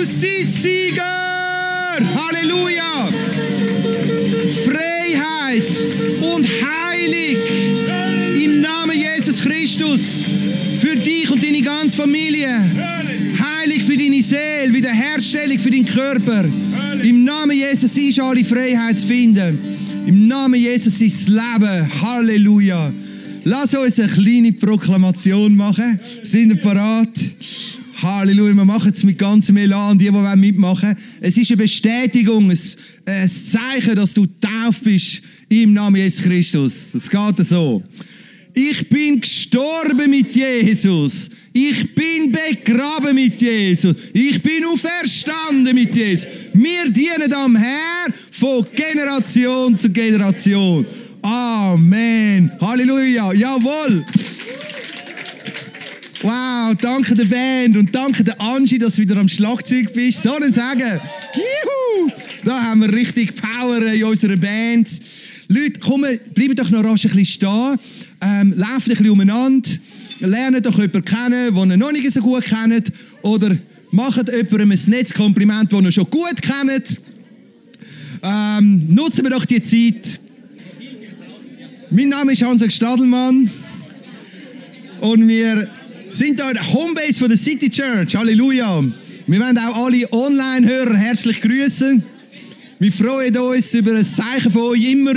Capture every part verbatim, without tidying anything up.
Jesus ist Sieger! Halleluja! Freiheit und heilig im Namen Jesus Christus für dich und deine ganze Familie. Heilig für deine Seele, Wiederherstellung für deinen Körper. Im Namen Jesus ist alle Freiheit zu finden. Im Namen Jesus ist das Leben. Halleluja. Lass uns eine kleine Proklamation machen. Sind wir parat? Halleluja, wir machen es mit ganzem Elan, die, die mitmachen wollen. Es ist eine Bestätigung, ein, ein Zeichen, dass du getauft bist im Namen Jesus Christus. Es geht so. Ich bin gestorben mit Jesus. Ich bin begraben mit Jesus. Ich bin auferstanden mit Jesus. Wir dienen am Herrn von Generation zu Generation. Amen. Halleluja. Jawohl. Wow, danke der Band und danke der Angie, dass du wieder am Schlagzeug bist. So ein Sagen. Juhu! Da haben wir richtig Power in unserer Band. Leute, komm, bleibt doch noch rasch ein bisschen stehen. Ähm, lauft ein bisschen umeinander. Lernt doch jemanden kennen, den ihr noch nicht so gut kennt. Oder macht jemandem ein nettes Kompliment, das ihr schon gut kennt. Ähm, nutzen wir doch die Zeit. Mein Name ist Hans Stadelmann. Und wir sind hier in der Homebase von der City Church. Halleluja. Wir wollen auch alle Online-Hörer herzlich grüßen. Wir freuen uns über ein Zeichen von euch immer.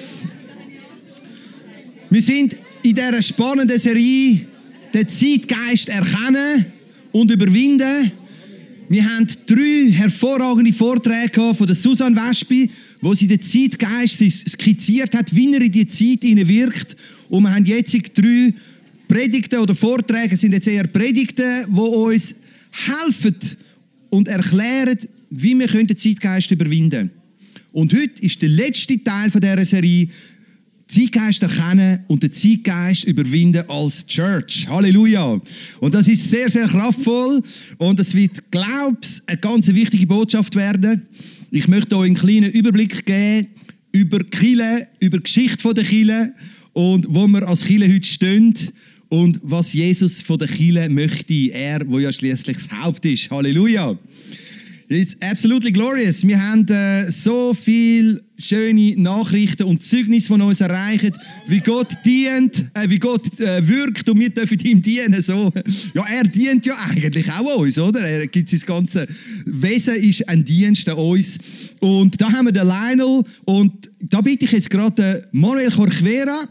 Wir sind in dieser spannenden Serie den Zeitgeist erkennen und überwinden. Wir haben drei hervorragende Vorträge von der Susanne Wespi, wo sie den Zeitgeist skizziert hat, wie er in die Zeit wirkt. Und wir haben jetzt drei Predigten oder Vorträge, sind jetzt eher Predigten, die uns helfen und erklären, wie wir den Zeitgeist überwinden können. Und heute ist der letzte Teil dieser Serie, Zeitgeist erkennen und den Zeitgeist überwinden als Church. Halleluja! Und das ist sehr, sehr kraftvoll und es wird, glaube ich, eine ganz wichtige Botschaft werden. Ich möchte euch einen kleinen Überblick geben über die Kirche, über die Geschichte der Kirche und wo wir als Kirche heute stehen und was Jesus von der Kirche möchte. Er, wo ja schließlich das Haupt ist. Halleluja! It's absolutely glorious. Wir haben äh, so viele schöne Nachrichten und Zeugnisse von uns erreicht, wie Gott dient, äh, wie Gott äh, wirkt und wir dürfen ihm dienen. So. Ja, er dient ja eigentlich auch uns, oder? Er gibt sein ganzes Wesen, ist ein Dienst an uns. Und da haben wir den Lionel und da bitte ich jetzt gerade Manuel Corquera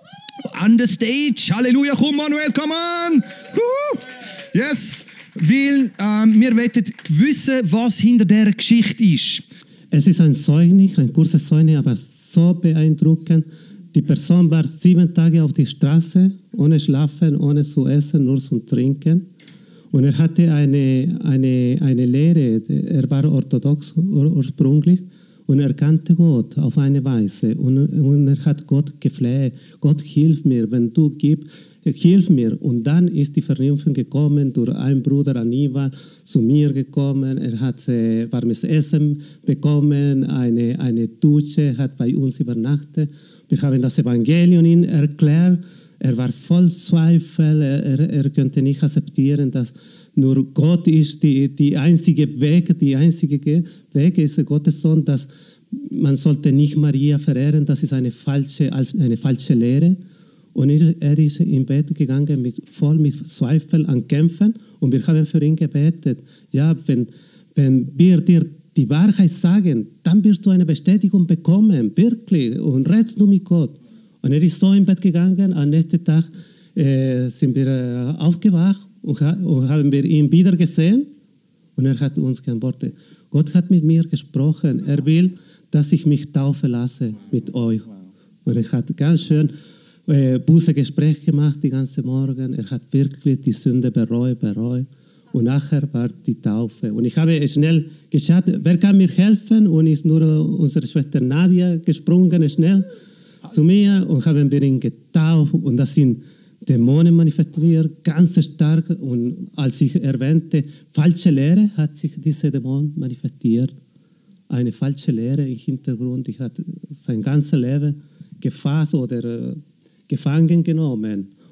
an der Stage. Halleluja, komm Manuel, come on! Woo! Yes! Weil ähm, wir wollen wissen, was hinter dieser Geschichte ist. Es ist ein Zeugnis, ein kurzes Zeugnis, aber so beeindruckend. Die Person war sieben Tage auf der Straße, ohne Schlafen, ohne zu essen, nur zu trinken. Und er hatte eine, eine, eine Lehre, er war orthodox ursprünglich und er kannte Gott auf eine Weise. Und, und er hat Gott gefleht, Gott hilf mir, wenn du gibst, hilf mir. Und dann ist die Vernunft gekommen, durch einen Bruder Aníbal zu mir gekommen. Er hat äh, warmes Essen bekommen, eine, eine Dusche, hat bei uns übernachtet. Wir haben das Evangelium ihm erklärt. Er war voll Zweifel, er, er, er könnte nicht akzeptieren, dass nur Gott ist die, die einzige Weg, die einzige Weg ist Gottes Sohn, dass man sollte nicht Maria verehren, das ist eine falsche, eine falsche Lehre. Und er ist im Bett gegangen, mit, voll mit Zweifel an Kämpfen. Und wir haben für ihn gebetet. Ja, wenn, wenn wir dir die Wahrheit sagen, dann wirst du eine Bestätigung bekommen, wirklich. Und redest du mit Gott. Und er ist so im Bett gegangen. Am nächsten Tag äh, sind wir äh, aufgewacht und, ha- und haben wir ihn wieder gesehen. Und er hat uns geantwortet. Gott hat mit mir gesprochen. Er will, dass ich mich taufen lasse mit euch. Und er hat ganz schön Buße-Gespräch gemacht die ganze Morgen. Er hat wirklich die Sünde bereut, bereut. Und nachher war die Taufe. Und ich habe schnell geschaut, wer kann mir helfen? Und ist nur unsere Schwester Nadia gesprungen, schnell zu mir. Und haben wir ihn getauft. Und das sind Dämonen manifestiert, ganz stark. Und als ich erwähnte, falsche Lehre, hat sich diese Dämon manifestiert. Eine falsche Lehre im Hintergrund. Ich hatte sein ganzes Leben gefasst oder gefangen genommen.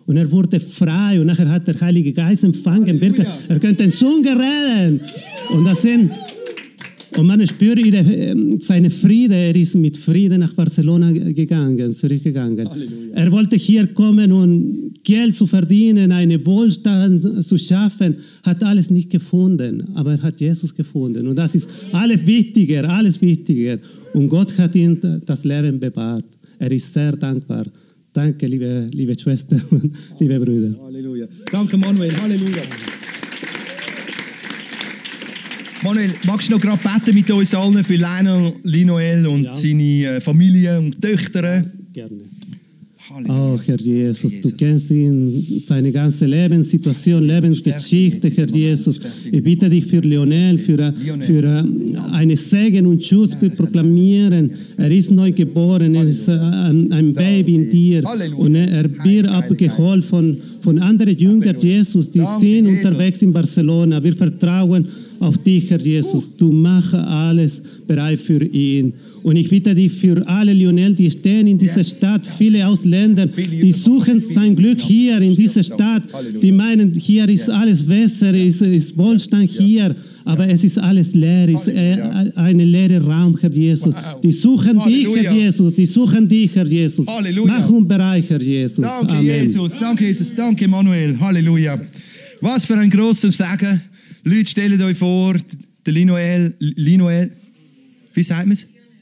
Und er wurde frei und nachher hat der Heilige Geist empfangen. Halleluja. Er könnte in Zungen reden. Und das sind... Und man spürt ihre, seine Friede. Er ist mit Frieden nach Barcelona gegangen, zurückgegangen. Halleluja. Er wollte hier kommen und Geld zu verdienen, einen Wohlstand zu schaffen, hat alles nicht gefunden. Aber er hat Jesus gefunden. Und das ist alles wichtiger, alles wichtiger. Und Gott hat ihm das Leben bewahrt. Er ist sehr dankbar. Danke, liebe, liebe Schwester und liebe Brüder. Halleluja. Danke, Manuel. Halleluja. Manuel, magst du noch gerade beten mit uns allen für Lionel, Linoel und ja. seine Familie und Töchter? Gerne. Halleluja. Oh, Herr Jesus, du kennst ihn, seine ganze Lebenssituation, Lebensgeschichte, Herr Jesus. Ich bitte dich für Lionel, für, für einen Segen und Schutz zu proklamieren. Er ist neu geboren, er ist ein, ein Baby in dir. Und er wird abgeholt von, von anderen Jüngern, Jesus, die sind unterwegs in Barcelona. Wir vertrauen auf dich, Herr Jesus. Du machst alles bereit für ihn. Und ich bitte dich für alle Lionel, die stehen in dieser Stadt, viele Ausländer, die suchen sein Glück hier in dieser Stadt. Die meinen, hier ist alles besser, ist, ist Wohlstand hier, aber es ist alles leer, es ist ein leerer Raum, Herr Jesus. Die suchen dich, Herr Jesus, die suchen dich, Herr Jesus. Mach uns bereit, Herr Jesus. Danke, Amen. Jesus, danke, Jesus, danke, Manuel. Halleluja. Was für ein grosses Segen. Leute, stellt euch vor, der Linoel, Linoel, wie sagt man es?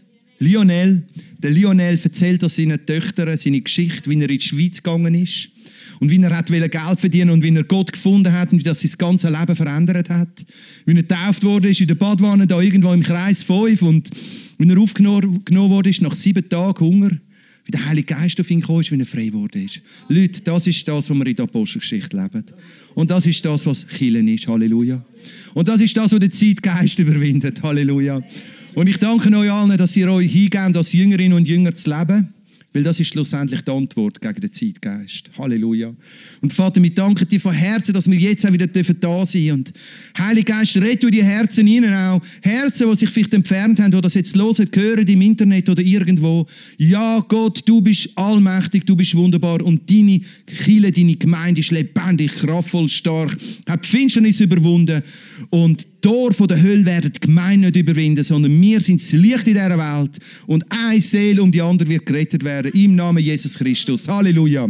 Lionel, der Lionel erzählt an seinen Töchtern seine Geschichte, wie er in die Schweiz gegangen ist und wie er hat Geld verdienen und wie er Gott gefunden hat und wie das sein ganzes Leben verändert hat. Wie er getauft wurde, ist in der Badwanne da irgendwo im Kreis fünf und wie er aufgenommen wurde, ist nach sieben Tagen Hunger, wie der Heilige Geist auf ihn gekommen ist, wie er frei geworden ist. Leute, das ist das, was wir in der Apostelgeschichte leben. Und das ist das, was Kirche ist. Halleluja. Und das ist das, was den Zeitgeist überwindet. Halleluja. Und ich danke euch allen, dass ihr euch hingebt, als Jüngerinnen und Jünger zu leben, weil das ist schlussendlich die Antwort gegen den Zeitgeist. Halleluja. Und Vater, wir danken dir von Herzen, dass wir jetzt auch wieder da sein dürfen. Und Heiliger Geist, red du die Herzen rein, auch Herzen, die sich vielleicht entfernt haben, die das jetzt hören, hören im Internet oder irgendwo. Ja, Gott, du bist allmächtig, du bist wunderbar und deine Kirche, deine Gemeinde ist lebendig, kraftvoll, stark, hat die Finsternis überwunden und die Tore von der Hölle werden die Gemeinde nicht überwinden, sondern wir sind das Licht in dieser Welt und eine Seele um die andere wird gerettet werden. Im Namen Jesus Christus. Halleluja.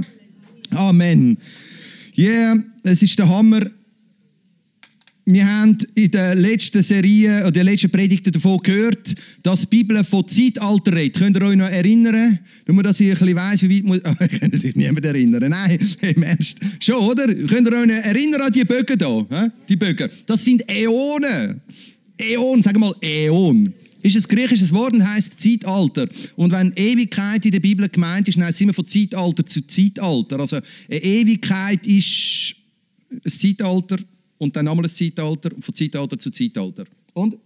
Amen. Ja, yeah, es ist der Hammer. Wir haben in der letzten Serie oder der letzten Predigt davon gehört, dass die Bibel von Zeitalter redet. Könnt ihr euch noch erinnern? Nur, dass ich ein bisschen weiss, wie weit muss... Oh, ich kann sich niemand erinnern. Nein, im Ernst. Schon, oder? Könnt ihr euch noch erinnern an die Bögen hier? Die Bögen. Das sind Äonen. Äon, sagen wir mal Äon. Ist ein griechisches Wort und heisst Zeitalter. Und wenn Ewigkeit in der Bibel gemeint ist, dann heisst es immer von Zeitalter zu Zeitalter. Also eine Ewigkeit ist ein Zeitalter und dann nochmal ein Zeitalter und von Zeitalter zu Zeitalter. Und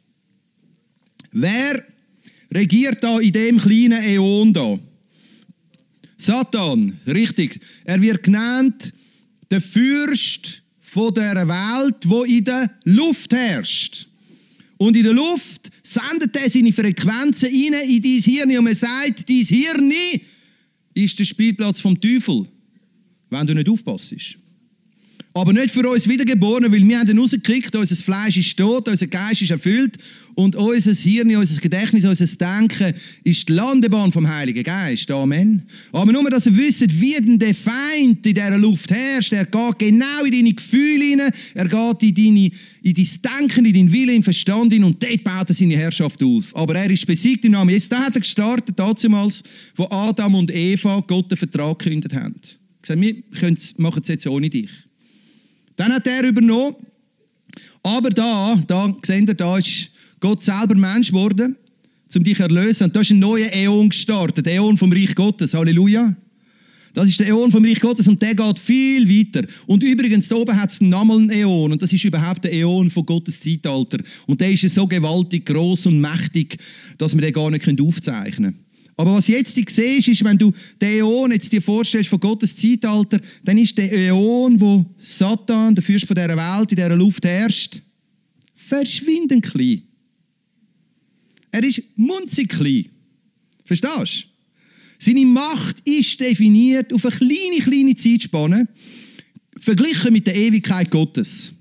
wer regiert da in dem kleinen Äon da? Satan, richtig. Er wird genannt der Fürst von dieser Welt, wo in der Luft herrscht. Und in der Luft sendet er seine Frequenzen rein in dein Hirn und man sagt, dein Hirn ist der Spielplatz vom Teufel, wenn du nicht aufpasst. Aber nicht für uns Wiedergeborenen, weil wir haben ihn rausgekriegt, unser Fleisch ist tot, unser Geist ist erfüllt und unser Hirn, unser Gedächtnis, unser Denken ist die Landebahn vom Heiligen Geist. Amen. Aber nur, dass ihr wisst, wie denn der Feind in dieser Luft herrscht, er geht genau in deine Gefühle hinein, er geht in, deine, in dein Denken, in deinen Willen, in den Verstand hinein und dort baut er seine Herrschaft auf. Aber er ist besiegt im Namen Jesus. Da hat er gestartet, damals, wo Adam und Eva Gott den Vertrag gekündigt haben. Er hat gesagt, wir machen es jetzt ohne dich. Dann hat er übernommen, aber da, da, seht ihr, da ist Gott selber Mensch geworden, um dich zu erlösen. Und da ist ein neuer Äon gestartet, der Äon vom Reich Gottes. Halleluja. Das ist der Äon vom Reich Gottes und der geht viel weiter. Und übrigens, da oben hat es nochmal einen Äon und das ist überhaupt der Äon von Gottes Zeitalter. Und der ist so gewaltig, gross und mächtig, dass wir den gar nicht aufzeichnen können. Aber was jetzt du siehst, ist, wenn du den Äon jetzt dir vorstellst von Gottes Zeitalter, dann ist der Äon, wo Satan, der Fürst von dieser Welt, in dieser Luft herrscht, verschwindend klein. Er ist munzig klein. Verstehst du? Seine Macht ist definiert auf eine kleine, kleine Zeitspanne, verglichen mit der Ewigkeit Gottes.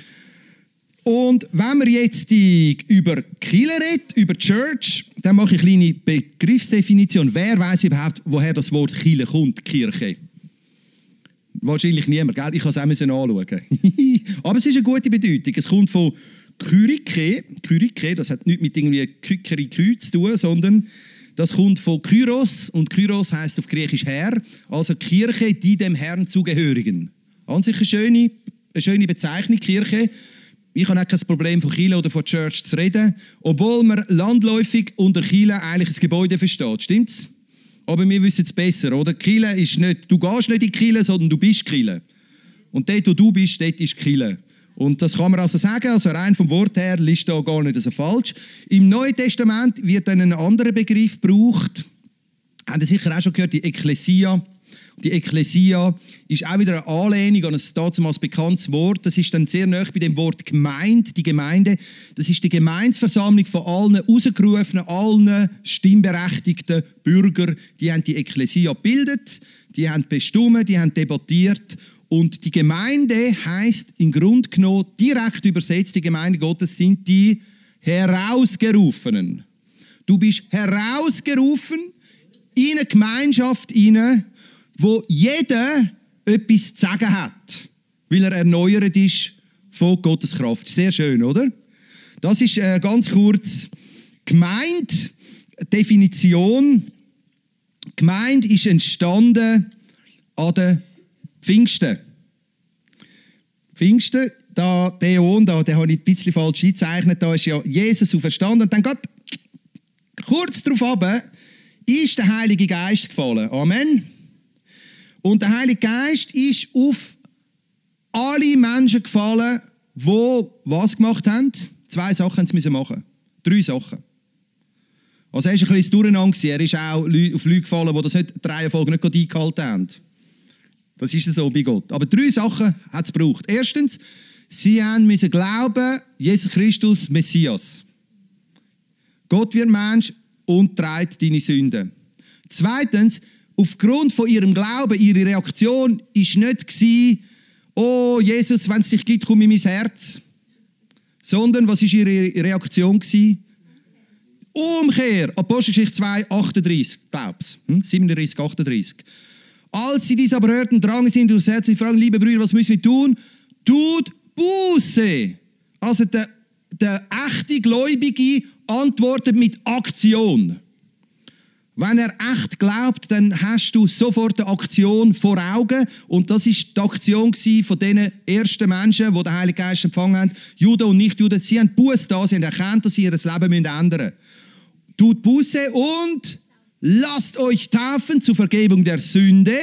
Und wenn wir jetzt die über Kirche reden, über Church, dann mache ich eine kleine Begriffsdefinition. Wer weiß überhaupt, woher das Wort Kirche kommt, Kirche? Wahrscheinlich niemand, gell? Ich kann es auch anschauen. Aber es ist eine gute Bedeutung. Es kommt von Kyrike. Kyrike, das hat nichts mit irgendwie Kykerikü zu tun, sondern das kommt von Kyros. Und Kyros heisst auf Griechisch Herr. Also Kirche, die dem Herrn zugehörigen. An sich eine schöne, eine schöne Bezeichnung, Kirche. Ich habe auch kein Problem, von Kirche oder von Church zu reden, obwohl man landläufig unter Kirche eigentlich ein Gebäude versteht. Stimmt's? Aber wir wissen es besser, oder? Kirche ist nicht, du gehst nicht in die Kirche, sondern du bist Kirche. Und dort, wo du bist, dort ist Kirche. Und das kann man also sagen, also rein vom Wort her ist da gar nicht so falsch. Im Neuen Testament wird dann ein anderer Begriff gebraucht. Habt ihr sicher auch schon gehört, die Ekklesia. Die Ekklesia ist auch wieder eine Anlehnung an ein damals bekanntes Wort. Das ist dann sehr nahe bei dem Wort Gemeinde, die Gemeinde. Das ist die Gemeinsversammlung von allen Rausgerufenen, allen stimmberechtigten Bürgern. Die haben die Ekklesia gebildet, die haben bestimmt, die haben debattiert. Und die Gemeinde heisst im Grunde genommen, direkt übersetzt, die Gemeinde Gottes sind die Herausgerufenen. Du bist herausgerufen in eine Gemeinschaft hinein, wo jeder etwas zu sagen hat, weil er erneuert ist von Gottes Kraft. Sehr schön, oder? Das ist äh, ganz kurz Gemeinde, Definition. Gemeinde ist entstanden an den Pfingsten. Pfingsten, da, der Eon, da, den habe ich ein bisschen falsch eingezeichnet, da ist ja Jesus auferstanden. Und dann geht kurz darauf ab, ist der Heilige Geist gefallen. Amen. Und der Heilige Geist ist auf alle Menschen gefallen, die was gemacht haben? Zwei Sachen müssen sie machen. Drei Sachen. Also er war ein bisschen durcheinander. Er ist auch auf Leute gefallen, die das nicht, die Reihenfolge nicht eingehalten haben. Das ist so bei Gott. Aber drei Sachen hat es gebraucht. Erstens, sie müssen glauben, Jesus Christus, Messias. Gott wird Mensch und trägt deine Sünden. Zweitens, aufgrund von ihrem Glauben, ihre Reaktion war nicht, oh Jesus, wenn es dich gibt, komm in mein Herz. Sondern, was war ihre Reaktion? Umkehr. Apostelgeschichte zwei, achtunddreißig, glaub's. Hm? siebenunddreißig, achtunddreißig. Als sie dies aber hörten, drangen sie durchs Herz und fragen, liebe Brüder, was müssen wir tun? Tut Buße. Also der, der echte Gläubige antwortet mit Aktion. Wenn er echt glaubt, dann hast du sofort eine Aktion vor Augen. Und das war die Aktion von den ersten Menschen, die den Heiligen Geist empfangen haben, Juden und Nicht-Juden. Sie haben Buße da, sie haben erkannt, dass sie ihr Leben ändern müssen. Tut Buße und lasst euch taufen zur Vergebung der Sünde.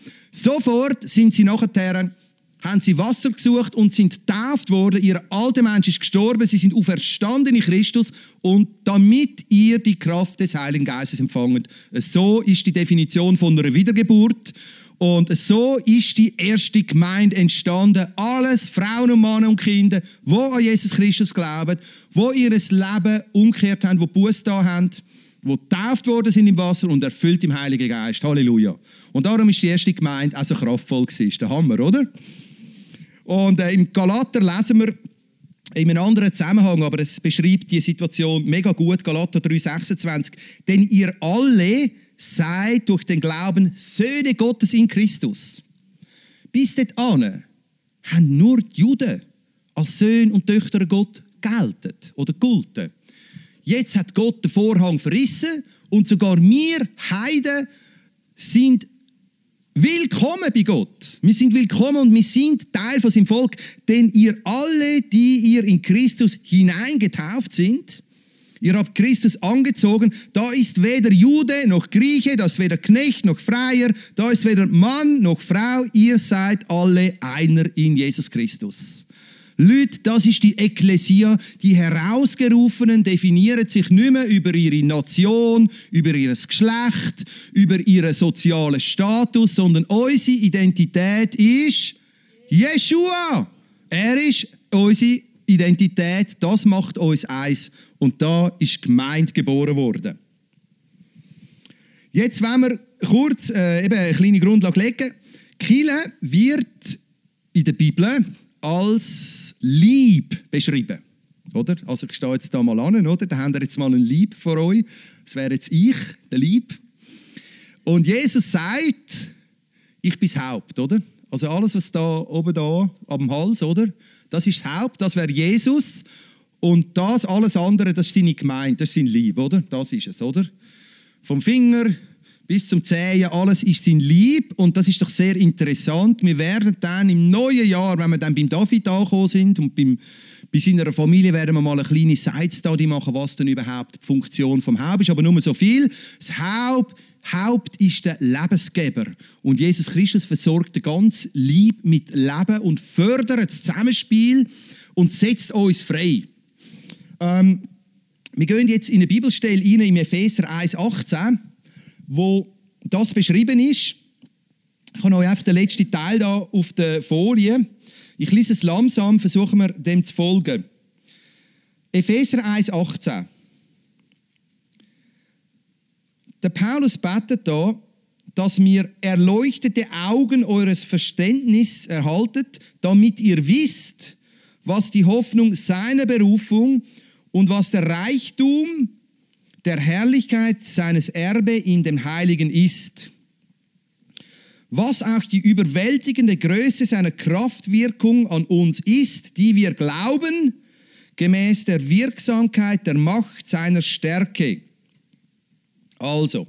Sofort sind sie nachher, haben sie Wasser gesucht und sind getauft worden. Ihr alter Mensch ist gestorben, sie sind auferstanden in Christus und damit ihr die Kraft des Heiligen Geistes empfangt. So ist die Definition von einer Wiedergeburt und so ist die erste Gemeinde entstanden. Alles, Frauen und Männer und Kinder, die an Jesus Christus glauben, die ihr Leben umgekehrt haben, die Buße da haben, die getauft worden sind im Wasser und erfüllt im Heiligen Geist. Halleluja. Und darum ist die erste Gemeinde auch so kraftvoll gewesen. Das ist der Hammer, oder? Und äh, im Galater lesen wir in einem anderen Zusammenhang, aber es beschreibt die Situation mega gut, Galater drei sechsundzwanzig. Denn ihr alle seid durch den Glauben Söhne Gottes in Christus. Bis dahin haben nur die Juden als Söhne und Töchter Gott gelten oder gulten. Jetzt hat Gott den Vorhang verrissen und sogar wir Heiden sind willkommen bei Gott. Wir sind willkommen und wir sind Teil von seinem Volk, denn ihr alle, die ihr in Christus hineingetauft sind, ihr habt Christus angezogen, da ist weder Jude noch Grieche, da ist weder Knecht noch Freier, da ist weder Mann noch Frau, ihr seid alle einer in Jesus Christus. Leute, das ist die Ekklesia. Die Herausgerufenen definieren sich nicht mehr über ihre Nation, über ihr Geschlecht, über ihren sozialen Status, sondern unsere Identität ist Jeshua. Er ist unsere Identität, das macht uns eins. Und da ist die Gemeinde geboren worden. Jetzt, wenn wir kurz äh, eben eine kleine Grundlage legen. Kirche wird in der Bibel als Lieb beschrieben. Oder? Also ich stehe jetzt da mal an, oder? Da habt ihr jetzt mal ein Lieb vor euch. Das wäre jetzt ich, der Lieb. Und Jesus sagt, ich bin das Haupt, oder? Also alles, was da oben da am Hals, oder? Das ist das Haupt, das wäre Jesus. Und das, alles andere, das ist seine Gemeinde, das ist sein Lieb, oder? Das ist es, oder? Vom Finger bis zum Zehen, alles ist sein Lieb. Und das ist doch sehr interessant. Wir werden dann im neuen Jahr, wenn wir dann beim David angekommen sind und beim, bei seiner Familie, werden wir mal eine kleine Side-Study machen, was denn überhaupt die Funktion vom Haupt ist. Aber nur so viel. Das Haupt, Haupt ist der Lebensgeber. Und Jesus Christus versorgt den ganzen Lieb mit Leben und fördert das Zusammenspiel und setzt uns frei. Ähm, wir gehen jetzt in eine Bibelstelle rein, im Epheser eins achtzehn, wo das beschrieben ist. Ich habe euch einfach den letzten Teil da auf der Folie. Ich lese es langsam, versuchen wir dem zu folgen. Epheser eins achtzehn. Der Paulus betet da, dass mir erleuchtete Augen eures Verständnisses erhaltet, damit ihr wisst, was die Hoffnung seiner Berufung und was der Reichtum der Herrlichkeit seines Erbe in dem Heiligen ist. Was auch die überwältigende Größe seiner Kraftwirkung an uns ist, die wir glauben, gemäß der Wirksamkeit der Macht seiner Stärke. Also,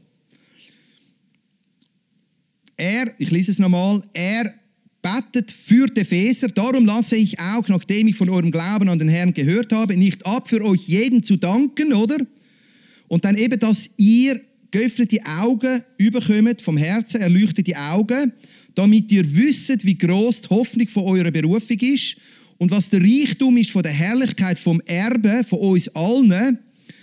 er, ich lese es nochmal, er betet für die Epheser, darum lasse ich auch, nachdem ich von eurem Glauben an den Herrn gehört habe, nicht ab, für euch jedem zu danken, oder? Und dann eben, dass ihr geöffnete Augen überkommt vom Herzen, erleuchtete Augen, damit ihr wisst, wie gross die Hoffnung von eurer Berufung ist und was der Reichtum ist von der Herrlichkeit vom Erbe von uns allen,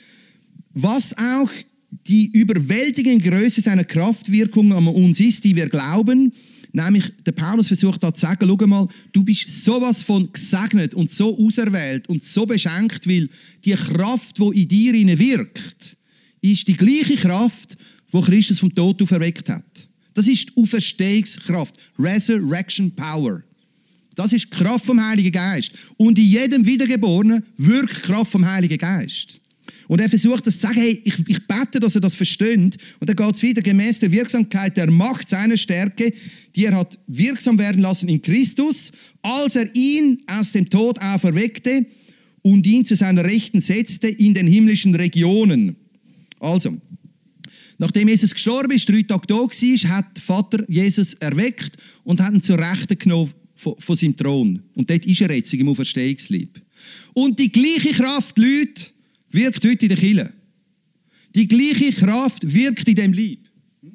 was auch die überwältigende Größe seiner Kraftwirkung an uns ist, die wir glauben. Nämlich, der Paulus versucht da zu sagen, schau mal, du bist sowas von gesegnet und so auserwählt und so beschenkt, weil die Kraft, die in dir wirkt, ist die gleiche Kraft, die Christus vom Tod auferweckt hat. Das ist die Auferstehungskraft, Resurrection Power. Das ist die Kraft vom Heiligen Geist. Und in jedem Wiedergeborenen wirkt die Kraft vom Heiligen Geist. Und er versucht das zu sagen, hey, ich, ich bete, dass er das versteht. Und dann geht es wieder gemäß der Wirksamkeit der Macht seiner Stärke, die er hat wirksam werden lassen in Christus, als er ihn aus dem Tod auferweckte und ihn zu seiner Rechten setzte in den himmlischen Regionen. Also, nachdem Jesus gestorben ist, drei Tage da war, hat der Vater Jesus erweckt und hat ihn zur Rechten genommen von, von seinem Thron. Und dort ist er jetzt im Auferstehungsleib. Und die gleiche Kraft, Leute, wirkt heute in der Kirche. Die gleiche Kraft wirkt in dem Leib.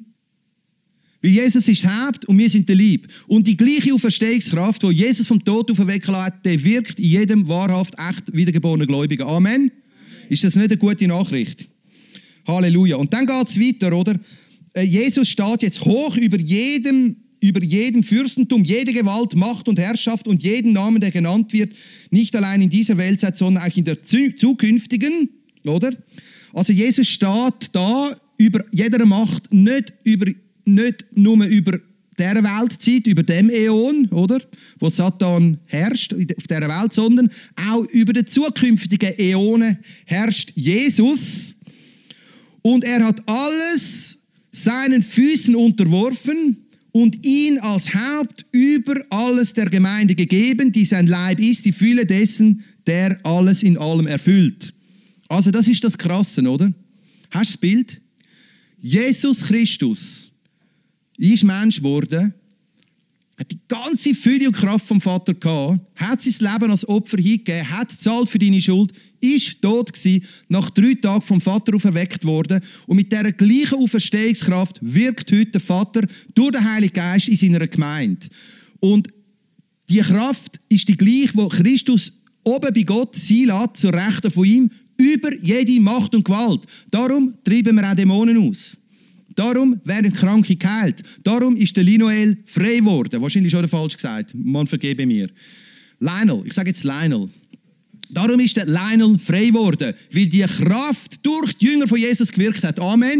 Weil Jesus ist das Haupt und wir sind der Leib. Und die gleiche Auferstehungskraft, die Jesus vom Tod auferwecken hat, die wirkt in jedem wahrhaft echt wiedergeborenen Gläubigen. Amen. Ist das nicht eine gute Nachricht? Halleluja. Und dann geht es weiter, oder? Jesus steht jetzt hoch über jedem, über jedem Fürstentum, jede Gewalt, Macht und Herrschaft und jeden Namen, der genannt wird, nicht allein in dieser Weltzeit, sondern auch in der zukünftigen, oder? Also Jesus steht da über jeder Macht, nicht, über, nicht nur über dieser Weltzeit, über dem Äon, oder? Wo Satan herrscht auf dieser Welt, sondern auch über die zukünftigen Äonen herrscht Jesus. Und er hat alles seinen Füßen unterworfen und ihn als Haupt über alles der Gemeinde gegeben, die sein Leib ist, die Fülle dessen, der alles in allem erfüllt. Also das ist das Krasse, oder? Hast du das Bild? Jesus Christus ist Mensch geworden, hat die ganze Fülle und Kraft vom Vater gehabt, hat sein Leben als Opfer hingegeben, hat gezahlt für deine Schuld, ist tot gewesen, nach drei Tagen vom Vater auferweckt worden. Und mit dieser gleichen Auferstehungskraft wirkt heute der Vater durch den Heiligen Geist in seiner Gemeinde. Und die Kraft ist die gleiche, die Christus oben bei Gott sein lässt, zur Rechten von ihm, über jede Macht und Gewalt. Darum treiben wir auch Dämonen aus. Darum werden Kranke geheilt. Darum ist der Linoel frei geworden. Wahrscheinlich schon falsch gesagt. Man vergebe mir. Lionel, ich sage jetzt Lionel. Darum ist der Lionel frei geworden, weil die Kraft durch die Jünger von Jesus gewirkt hat. Amen.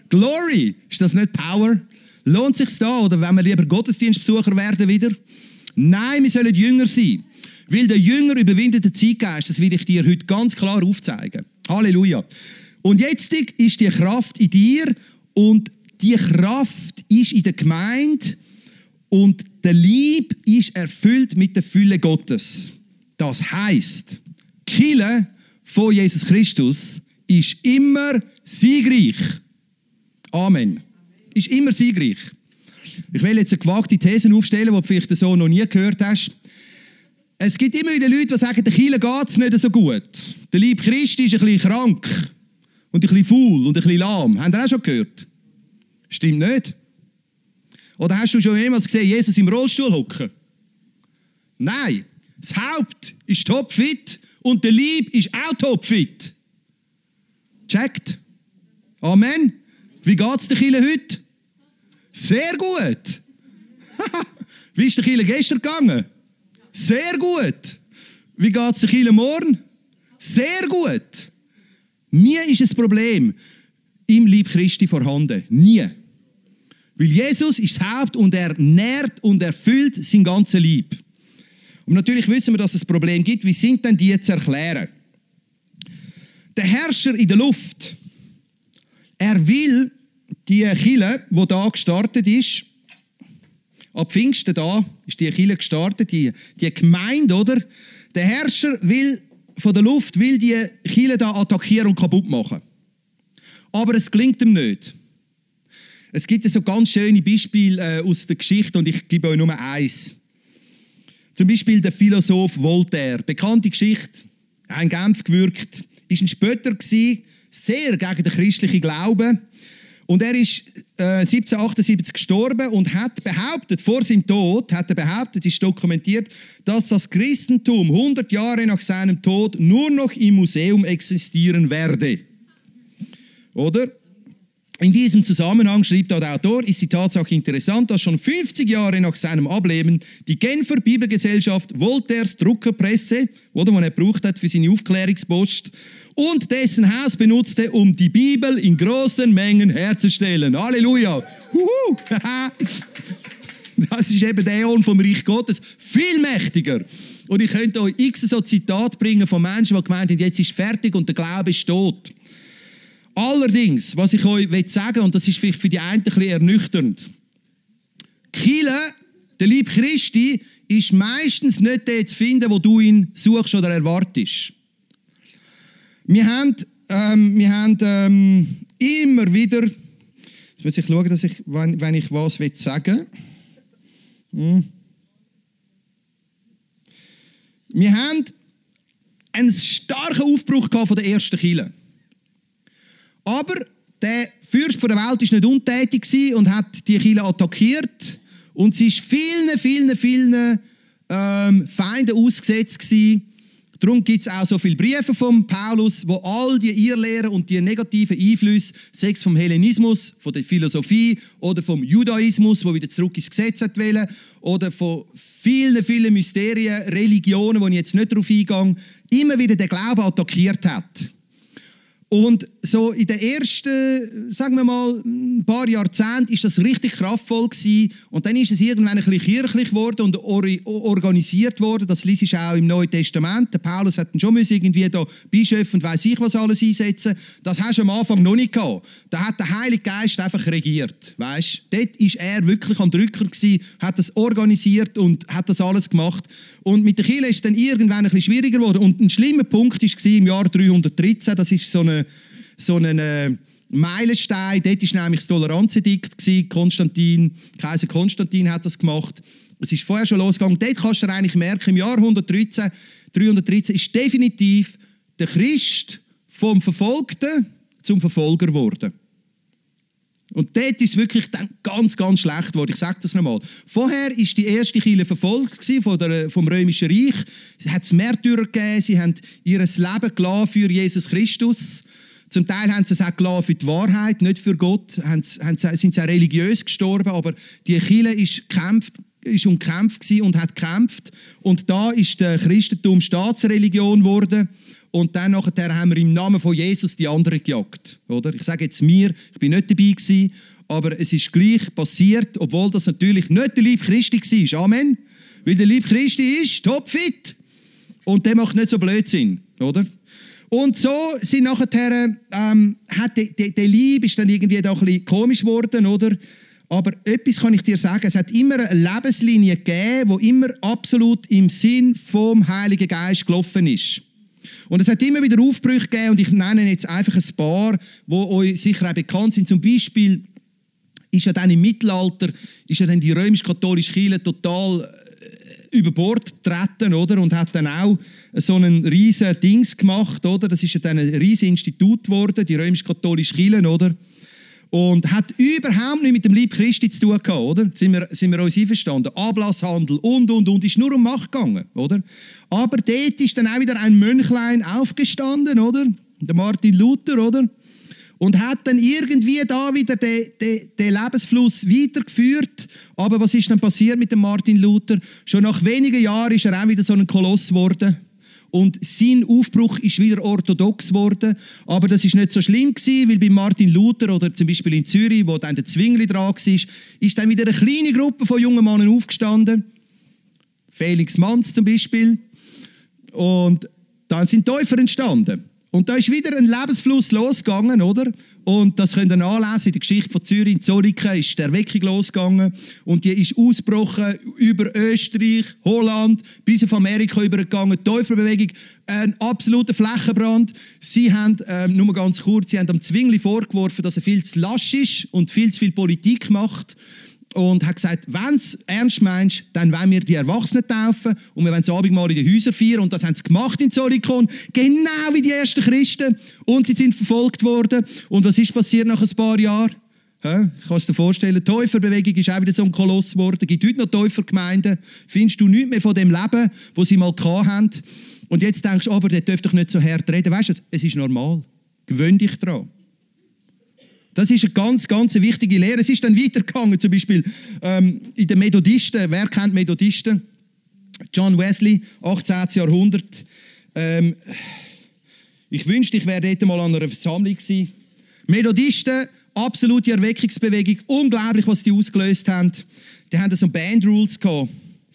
Glory! Ist das nicht Power? Lohnt sich's da? Oder wenn wir lieber Gottesdienstbesucher werden wieder? Nein, wir sollen Jünger sein. Weil der Jünger überwindet den Zeitgeist. Das will ich dir heute ganz klar aufzeigen. Halleluja. Und jetzt ist die Kraft in dir und die Kraft ist in der Gemeinde und der Lieb ist erfüllt mit der Fülle Gottes. Das heisst, die Kirche von Jesus Christus ist immer siegreich. Amen. Ist immer siegreich. Ich will jetzt eine gewagte These aufstellen, die du vielleicht so noch nie gehört hast. Es gibt immer wieder Leute, die sagen, der Kirche geht es nicht so gut. Der Leib Christi ist ein bisschen krank und ein bisschen faul und ein bisschen lahm. Habt ihr auch schon gehört? Stimmt nicht. Oder hast du schon jemals gesehen, Jesus im Rollstuhl hocken? Nein. Das Haupt ist topfit und der Leib ist auch topfit. Checkt? Amen. Wie geht es der Kirche heute? Sehr gut. Wie ist der Kirche gestern gegangen? Sehr gut. Wie geht es der Kirche morgen? Sehr gut. Nie ist ein Problem im Leib Christi vorhanden. Nie. Weil Jesus ist das Haupt und er nährt und erfüllt sein ganzes Leib. Und natürlich wissen wir, dass es ein Problem gibt. Wie sind denn die zu erklären? Der Herrscher in der Luft, er will die Kirche, die da gestartet ist, ab Pfingsten da ist die Kirche gestartet, die, die Gemeinde, oder? Der Herrscher will von der Luft will die Kirche da attackieren und kaputt machen. Aber es gelingt ihm nicht. Es gibt so ganz schöne Beispiele äh, aus der Geschichte und ich gebe euch nur eins. Zum Beispiel der Philosoph Voltaire, bekannte Geschichte, er hat in Genf gewirkt, ist ein Spötter gewesen, sehr gegen den christlichen Glauben. Und er ist äh, siebzehnhundertachtundsiebzig gestorben und hat behauptet, vor seinem Tod, hat er behauptet, ist dokumentiert, dass das Christentum hundert Jahre nach seinem Tod nur noch im Museum existieren werde. Oder? In diesem Zusammenhang, schreibt der Autor, ist die Tatsache interessant, dass schon fünfzig Jahre nach seinem Ableben die Genfer Bibelgesellschaft Voltaires Druckerpresse, oder, die er gebraucht hat für seine Aufklärungspost, und dessen Haus benutzte, um die Bibel in großen Mengen herzustellen. Halleluja! Huhu. Das ist eben der Äon vom Reich Gottes. Viel mächtiger. Und ich könnte euch x so Zitate bringen von Menschen, die gemeint haben, jetzt ist fertig und der Glaube ist tot. Allerdings, was ich euch sagen will, und das ist vielleicht für die einen ein bisschen ernüchternd, die Kirche, der Leib Christi, ist meistens nicht der zu finden, wo du ihn suchst oder erwartest. Wir haben, ähm, wir haben ähm, immer wieder, jetzt muss ich schauen, dass ich, wenn, wenn ich was sagen will. Hm. Wir haben einen starken Aufbruch von der ersten Kirche. Aber der Fürst der Welt war nicht untätig und hat die Kirche attackiert. Und sie war vielen, vielen, vielen ähm, Feinden ausgesetzt gewesen. Darum gibt es auch so viele Briefe von Paulus, wo all die Irrlehren und die negativen Einflüsse, sei es vom Hellenismus, von der Philosophie oder vom Judaismus, wo wieder zurück ins Gesetz hat wollen, oder von vielen, vielen Mysterien, Religionen, wo ich jetzt nicht darauf eingehe, immer wieder den Glauben attackiert hat. Und so in den ersten, sagen wir mal, ein paar Jahrzehnten ist das richtig kraftvoll gewesen. Und dann ist es irgendwann ein bisschen kirchlich geworden und organisiert worden. Das liest ich auch im Neuen Testament. Der Paulus hat dann schon irgendwie da Bischöfe und weiss ich was alles einsetzen. Das hast du am Anfang noch nicht gehabt. Da hat der Heilige Geist einfach regiert. Weißt? Dort ist er wirklich am Drücker gewesen, hat das organisiert und hat das alles gemacht. Und mit der Kirche ist es dann irgendwann ein bisschen schwieriger geworden. Und ein schlimmer Punkt war im Jahr dreihundertdreizehn. Das ist so eine so ein äh, Meilenstein. Dort war nämlich das Toleranzedikt. Konstantin, Kaiser Konstantin hat das gemacht. Es ist vorher schon losgegangen. Dort kannst du eigentlich merken, im Jahr dreihundertdreizehn ist definitiv der Christ vom Verfolgten zum Verfolger geworden. Und dort ist es wirklich ganz, ganz schlecht geworden. Ich sage das nochmal. Vorher war die erste Kirche verfolgt von der, vom Römischen Reich. Es hat Märtyrer gegeben, sie haben ihr Leben gelassen für Jesus Christus. Zum Teil haben sie es auch gelassen für die Wahrheit, nicht für Gott. Haben, haben, sind sie auch religiös gestorben, aber die Kirche ist, gekämpft, ist umkämpft und hat gekämpft. Und da ist der Christentum Staatsreligion geworden. und dann nachher haben wir im Namen von Jesus die anderen gejagt. Oder? Ich sage jetzt mir, ich bin nicht dabei gewesen, aber es ist gleich passiert, obwohl das natürlich nicht der Leib Christi war. Amen. Weil der Leib Christi ist topfit und der macht nicht so Blödsinn. Oder? Und so sind nachher, ähm, hat der, der, der Leib ist dann irgendwie da ein bisschen komisch geworden, oder? Aber etwas kann ich dir sagen, es hat immer eine Lebenslinie gegeben, die immer absolut im Sinn vom Heiligen Geist gelaufen ist. Und es hat immer wieder Aufbrüche gegeben, und ich nenne jetzt einfach ein paar, die euch sicher auch bekannt sind. Zum Beispiel ist ja dann im Mittelalter ist ja dann die römisch-katholische Kirche total über Bord getreten, oder? Und hat dann auch so einen riesen Dings gemacht, oder? Das ist ja dann ein riesen Institut geworden, die römisch-katholische Kirche, oder? Und hat überhaupt nicht mit dem Leib Christi zu tun gehabt, oder? Sind wir, sind wir uns einverstanden? Ablasshandel und, und, und, ist nur um Macht gegangen, oder? Aber dort ist dann auch wieder ein Mönchlein aufgestanden, oder? Der Martin Luther, oder? Und hat dann irgendwie da wieder den, den, den Lebensfluss weitergeführt. Aber was ist dann passiert mit dem Martin Luther? Schon nach wenigen Jahren ist er auch wieder so ein Koloss geworden. Und sein Aufbruch ist wieder orthodox geworden. Aber das ist nicht so schlimm gewesen, weil bei Martin Luther oder zum Beispiel in Zürich, wo dann der Zwingli dran war, ist dann wieder eine kleine Gruppe von jungen Männern aufgestanden. Felix Manz zum Beispiel. Und dann sind Täufer entstanden. Und da ist wieder ein Lebensfluss losgegangen, oder? Und das könnt ihr nachlesen in der Geschichte von Zürich. In Zoriken ist die Erweckung losgegangen. Und die ist ausgebrochen über Österreich, Holland, bis auf Amerika übergegangen. Die Täuferbewegung, ein absoluter Flächenbrand. Sie haben, ähm, nur ganz kurz, sie haben am Zwingli vorgeworfen, dass er viel zu lasch ist und viel zu viel Politik macht. Und hat gesagt, wenn du es ernst meinst, dann wollen wir die Erwachsenen taufen und wir wollen das Abendmahl in den Häusern feiern. Und das haben sie gemacht in Zorikon, genau wie die ersten Christen. Und sie sind verfolgt worden. Und was ist passiert nach ein paar Jahren? Ja, ich kann es dir vorstellen, die Täuferbewegung ist auch wieder so ein Koloss geworden. Es gibt heute noch Täufergemeinden. Findest du nichts mehr von dem Leben, das sie mal hatten. Und jetzt denkst du, aber der darf doch nicht so hart reden. Weißt du, es ist normal. Gewöhn dich daran. Das ist eine ganz, ganz wichtige Lehre. Es ist dann weitergegangen, zum Beispiel ähm, in den Methodisten. Wer kennt Methodisten? John Wesley, achtzehnten Jahrhundert. Ähm, ich wünschte, ich wäre dort mal an einer Versammlung gewesen. Methodisten, absolute Erweckungsbewegung. Unglaublich, was die ausgelöst haben. Die haben so Band-Rules gehabt.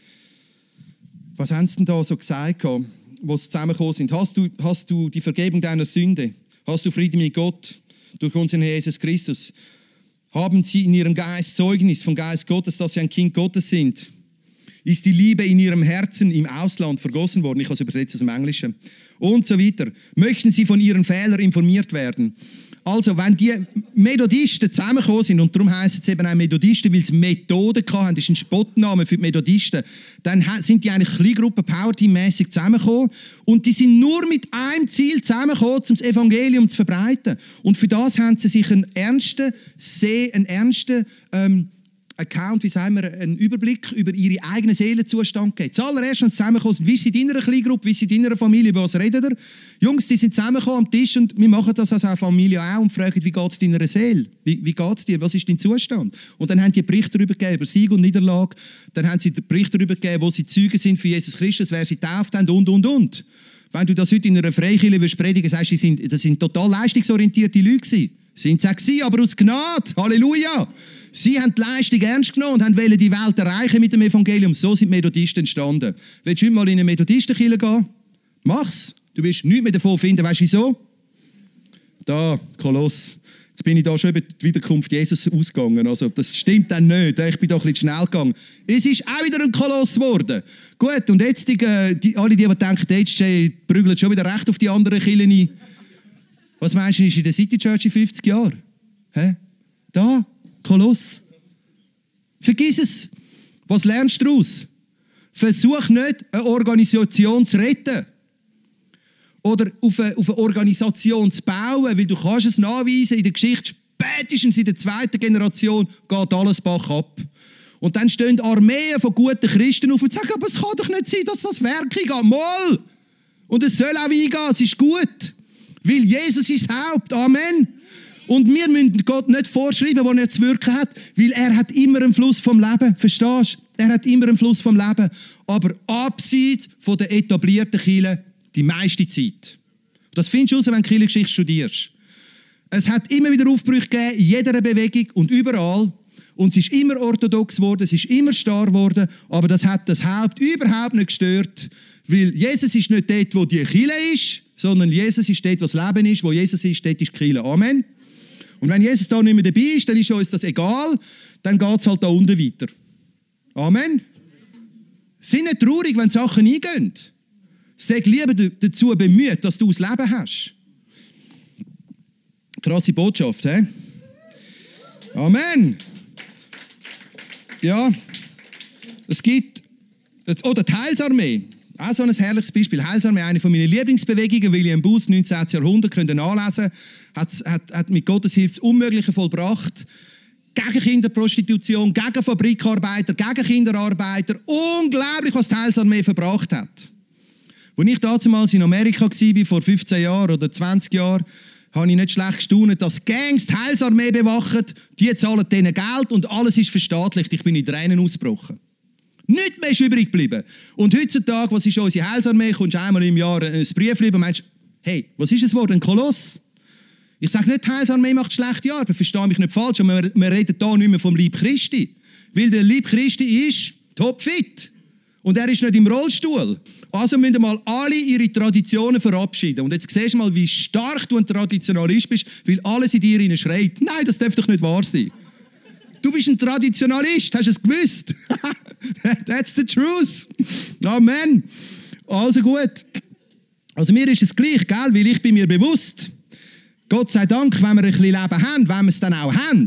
Was haben sie denn da so gesagt, wo sie zusammengekommen sind? Hast du, hast du die Vergebung deiner Sünde? Hast du Frieden mit Gott? Durch unseren Herrn Jesus Christus. Haben sie in ihrem Geist Zeugnis vom Geist Gottes, dass sie ein Kind Gottes sind? Ist die Liebe in ihrem Herzen im Ausland vergossen worden? Ich habe es übersetzt aus dem Englischen. Und so weiter. Möchten sie von ihren Fehlern informiert werden? Also, wenn die Methodisten zusammengekommen sind, und darum heissen es eben auch Methodisten, weil sie Methoden hatten, das ist ein Spottname für die Methodisten, dann sind die eigentlich Kleingruppen Powerteam-mässig zusammengekommen und die sind nur mit einem Ziel zusammengekommen, um das Evangelium zu verbreiten. Und für das haben sie sich einen ernsten, sehr, einen ernsten ähm, Account, wie sagen wir, einen Überblick über ihren eigenen Seelenzustand gegeben. Zuallererst, wenn sie zusammengekommen sind, wie sind in deiner Kleingruppe, wie sind in deiner Familie, über was redet ihr? Jungs, die sind zusammengekommen am Tisch und wir machen das als Familie auch und fragen, wie geht es deiner Seele? Wie, wie geht es dir? Was ist dein Zustand? Und dann haben die Berichte darüber gegeben, über Sieg und Niederlage. Dann haben sie Berichte darüber gegeben, wo sie Zeugen sind für Jesus Christus, wer sie getauft haben und, und, und. Wenn du das heute in einer Freikirche würdest predigen, sagst du, sind, das sind total leistungsorientierte Leute gewesen. Sind sie auch gewesen, aber aus Gnade. Halleluja! Sie haben die Leistung ernst genommen und wollten die Welt erreichen mit dem Evangelium. So sind die Methodisten entstanden. Willst du heute mal in eine Methodistenkirche gehen? Mach's. Du wirst nichts mehr davon finden. Weißt du wieso? Da, Koloss. Jetzt bin ich da schon über die Wiederkunft Jesus ausgegangen. Also, das stimmt dann nicht. Ich bin doch ein bisschen schnell gegangen. Es ist auch wieder ein Koloss geworden. Gut, und jetzt die, die, alle, die, die denken, jetzt prügeln schon wieder recht auf die anderen Kirchen ein. Was meinst du, ist in der City Church in fünfzig Jahren? Hä? Da, Koloss. Vergiss es. Was lernst du daraus? Versuch nicht, eine Organisation zu retten. Oder auf eine, auf eine Organisation zu bauen, weil du kannst es nachweisen, in der Geschichte, spätestens in der zweiten Generation, geht alles Bach ab. Und dann stehen Armeen von guten Christen auf und sagen, aber es kann doch nicht sein, dass das Werk eingeht. Mal! Und es soll auch eingehen, es ist gut. Weil Jesus ist das Haupt. Amen. Und wir müssen Gott nicht vorschreiben, wo er zu wirken hat, weil er hat immer einen Fluss vom Leben. Verstehst du? Er hat immer einen Fluss vom Leben. Aber abseits von der etablierten Kirche die meiste Zeit. Das findest du raus, wenn du Kirchengeschichte studierst. Es hat immer wieder Aufbrüche gegeben, in jeder Bewegung und überall. Und es ist immer orthodox geworden, es ist immer starr geworden, aber das hat das Haupt überhaupt nicht gestört, weil Jesus ist nicht dort, wo die Kirche ist, sondern Jesus ist dort, wo das Leben ist, wo Jesus ist, dort ist die Kirche. Amen. Und wenn Jesus da nicht mehr dabei ist, dann ist uns das egal, dann geht es halt da unten weiter. Amen. Sei nicht traurig, wenn Sachen eingehen. Sei lieber dazu bemüht, dass du das Leben hast. Krasse Botschaft, hä? Amen. Ja, es gibt, oder die Heilsarmee, auch so ein herrliches Beispiel. Heilsarmee, eine von meinen Lieblingsbewegungen, William Booth, neunzehnten Jahrhundert, könnt ihr nachlesen, hat, hat, hat mit Gottes Hilfe das Unmögliche vollbracht. Gegen Kinderprostitution, gegen Fabrikarbeiter, gegen Kinderarbeiter. Unglaublich, was die Heilsarmee verbracht hat. Als ich damals in Amerika war, vor fünfzehn Jahren oder zwanzig Jahren, habe ich nicht schlecht gestaunt, dass Gangs die Heilsarmee bewachen, die zahlen denen Geld und alles ist verstaatlicht. Ich bin in Tränen ausgebrochen. Nichts mehr ist übrig geblieben. Und heutzutage, was ist unsere Heilsarmee, kommst du einmal im Jahr ein Brief über und meinst, hey, was ist das Wort, ein Koloss? Ich sage nicht, die Heilsarmee macht schlechte Arbeit, verstehe mich nicht falsch, aber wir, wir reden hier nicht mehr vom Leib Christi. Weil der Leib Christi ist topfit. Und er ist nicht im Rollstuhl. Also müssen mal alle ihre Traditionen verabschieden. Und jetzt siehst du mal, wie stark du ein Traditionalist bist, weil alles in dir schreit. Nein, das darf doch nicht wahr sein. Du bist ein Traditionalist, hast du es gewusst? That's the truth. Amen. Also gut. Also mir ist es gleich, gell? Weil ich bin mir bewusst, Gott sei Dank, wenn wir ein bisschen Leben haben, wenn wir es dann auch haben,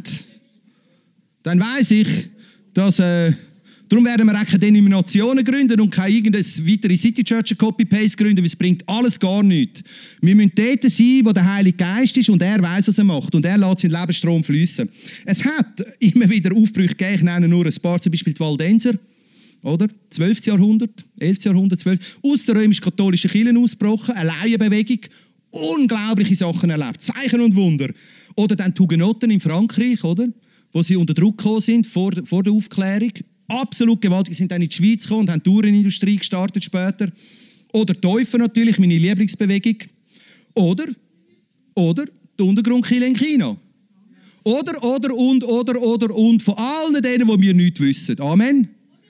dann weiss ich, dass... Äh, Darum werden wir auch keine Denominationen gründen und keine irgendeine weitere City Church Copy-Paste gründen, weil es bringt alles gar nichts. Wir müssen dort sein, wo der Heilige Geist ist und er weiss, was er macht. Und er lässt seinen Lebensstrom fließen. Es hat immer wieder Aufbrüche gegeben, ich nenne nur ein paar, zum Beispiel die Waldenser, oder? zwölften Jahrhundert, elften Jahrhundert, zwölften Aus der römisch-katholischen Kirche ausgebrochen, eine Laienbewegung, unglaubliche Sachen erlebt, Zeichen und Wunder. Oder dann die Hugenotten in Frankreich, oder? Wo sie unter Druck gekommen sind vor, vor der Aufklärung. Absolut gewaltig. Sie sind dann in die Schweiz gekommen und haben die Uhrenindustrie gestartet später. Oder die Täufer natürlich, meine Lieblingsbewegung. Oder, oder die Untergrundkirche in China. Oder, oder, und, oder, oder, und. Von allen denen, die wir nichts wissen. Amen.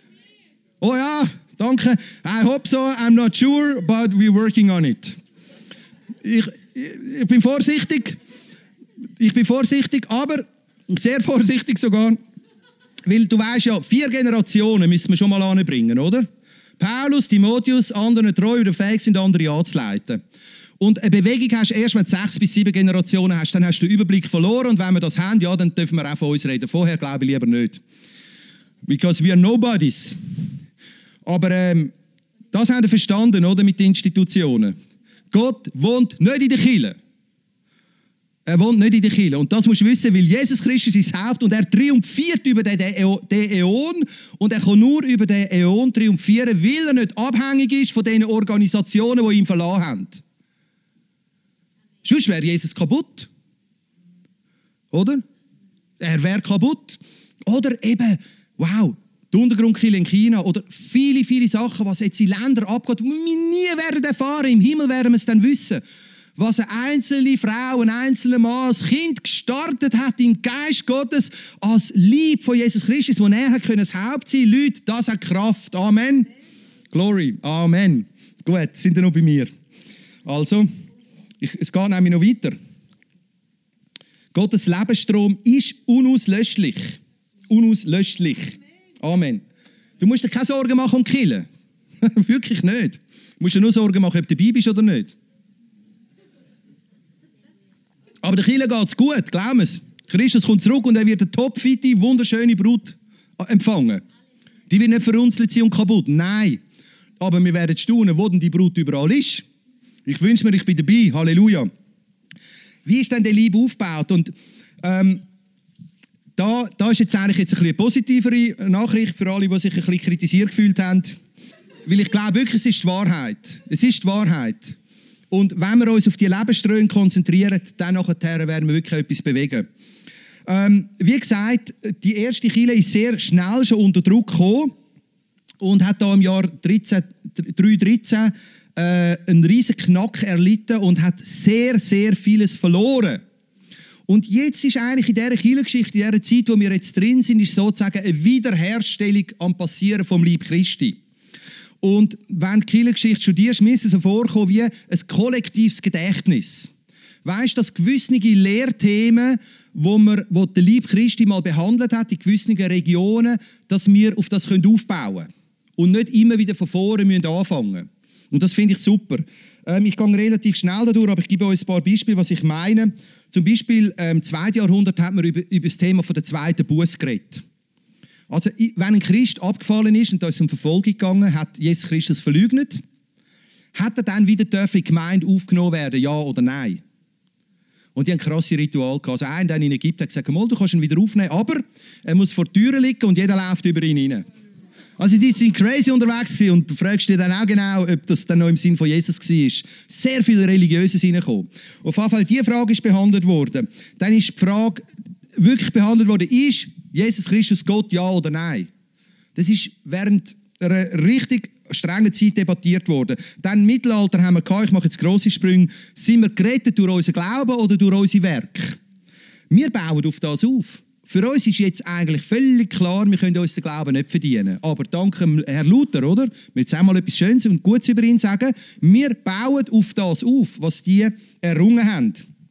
Oh ja, danke. I hope so. I'm not sure, but we're working on it. Ich, ich, ich bin vorsichtig. Ich bin vorsichtig, aber sehr vorsichtig sogar. Weil du weißt ja, vier Generationen müssen wir schon mal anbringen, oder? Paulus, Timotheus, anderen treu oder fähig sind, andere anzuleiten. Und eine Bewegung hast du erst, wenn du sechs bis sieben Generationen hast, dann hast du den Überblick verloren. Und wenn wir das haben, ja, dann dürfen wir auch von uns reden. Vorher glaube ich lieber nicht. Because we are nobodies. Aber ähm, das haben wir verstanden, oder, mit den Institutionen. Gott wohnt nicht in der Kirche. Er wohnt nicht in der Kirche. Und das musst du wissen, weil Jesus Christus ist das Haupt und er triumphiert über den, den Äon. Und er kann nur über den Äon triumphieren, weil er nicht abhängig ist von den Organisationen, die ihn verlassen haben. Sonst wäre Jesus kaputt. Oder? Er wäre kaputt. Oder eben, wow, die Untergrundkirche in China oder viele, viele Sachen, was jetzt in Ländern abgeht, die wir nie werden erfahren. Im Himmel werden wir es dann wissen. Was eine einzelne Frau, ein einzelner Mann, als Kind gestartet hat im Geist Gottes, als Lieb von Jesus Christus, wo er können das Haupt sein. Leute, das hat Kraft. Amen. Glory. Amen. Gut, sind ihr noch bei mir? Also, ich, es geht nämlich noch weiter. Gottes Lebensstrom ist unauslöschlich. Unauslöschlich. Amen. Du musst dir keine Sorgen machen um die Kirche. Wirklich nicht. Du musst dir nur Sorgen machen, ob du dabei bist oder nicht. Aber der Kirche geht es gut, glauben wir es. Christus kommt zurück und er wird eine topfitte, wunderschöne Brut empfangen. Die wird nicht verrunzelt sein und kaputt. Nein. Aber wir werden staunen, wo denn die Brut überall ist. Ich wünsche mir, ich bin dabei. Halleluja. Wie ist denn der Liebe aufgebaut? Und ähm, da, da ist jetzt eigentlich jetzt ein bisschen eine positivere Nachricht für alle, die sich ein bisschen kritisiert gefühlt haben. Weil ich glaube wirklich, es ist die Wahrheit. Es ist die Wahrheit. Und wenn wir uns auf die Lebensströme konzentrieren, dann nachher werden wir wirklich etwas bewegen. Ähm, wie gesagt, die erste Kirche ist sehr schnell schon unter Druck gekommen und hat da im Jahr dreizehn, dreihundertdreizehn äh, einen riesen Knack erlitten und hat sehr, sehr vieles verloren. Und jetzt ist eigentlich in dieser Kirchengeschichte, in dieser Zeit, wo wir jetzt drin sind, ist sozusagen eine Wiederherstellung am Passieren vom Leib Christi. Und wenn du die Kirchengeschichte studierst, müsste es so vorkommen wie ein kollektives Gedächtnis. Weißt du, dass gewisse Lehrthemen, wo, wir, wo der Leib Christi mal behandelt hat, in gewissen Regionen, dass wir auf das aufbauen können. Und nicht immer wieder von vorne müssen anfangen. Und das finde ich super. Ähm, ich gehe relativ schnell dadurch, aber ich gebe euch ein paar Beispiele, was ich meine. Zum Beispiel ähm, im zweiten Jahrhundert hat man über, über das Thema von der zweiten Buße geredet. Also, wenn ein Christ abgefallen ist und da ist um Verfolgung gegangen, hat Jesus Christus verleugnet, hat er dann wieder in die Gemeinde aufgenommen werden, ja oder nein? Und die haben krasse Ritual gehabt. Also einer, der in Ägypten hat gesagt, mal, du kannst ihn wieder aufnehmen, aber er muss vor der Tür liegen und jeder läuft über ihn rein. Also die sind crazy unterwegs gewesen und du fragst dich dann auch genau, ob das dann noch im Sinn von Jesus war. Sehr viel Religiöses reingekommen. Auf jeden Fall, diese Frage ist behandelt worden. Dann ist die Frage wirklich behandelt worden, ist Jesus Christus Gott, ja oder nein? Das ist während einer richtig strengen Zeit debattiert worden. Dann im Mittelalter haben wir gehabt, ich mache jetzt grosse Sprünge, sind wir gerettet durch unseren Glauben oder durch unsere Werke? Wir bauen auf das auf. Für uns ist jetzt eigentlich völlig klar, wir können uns den Glauben nicht verdienen. Aber dank Herrn Luther, oder? Wir jetzt einmal etwas Schönes und Gutes über ihn sagen. Wir bauen auf das auf, was die errungen haben.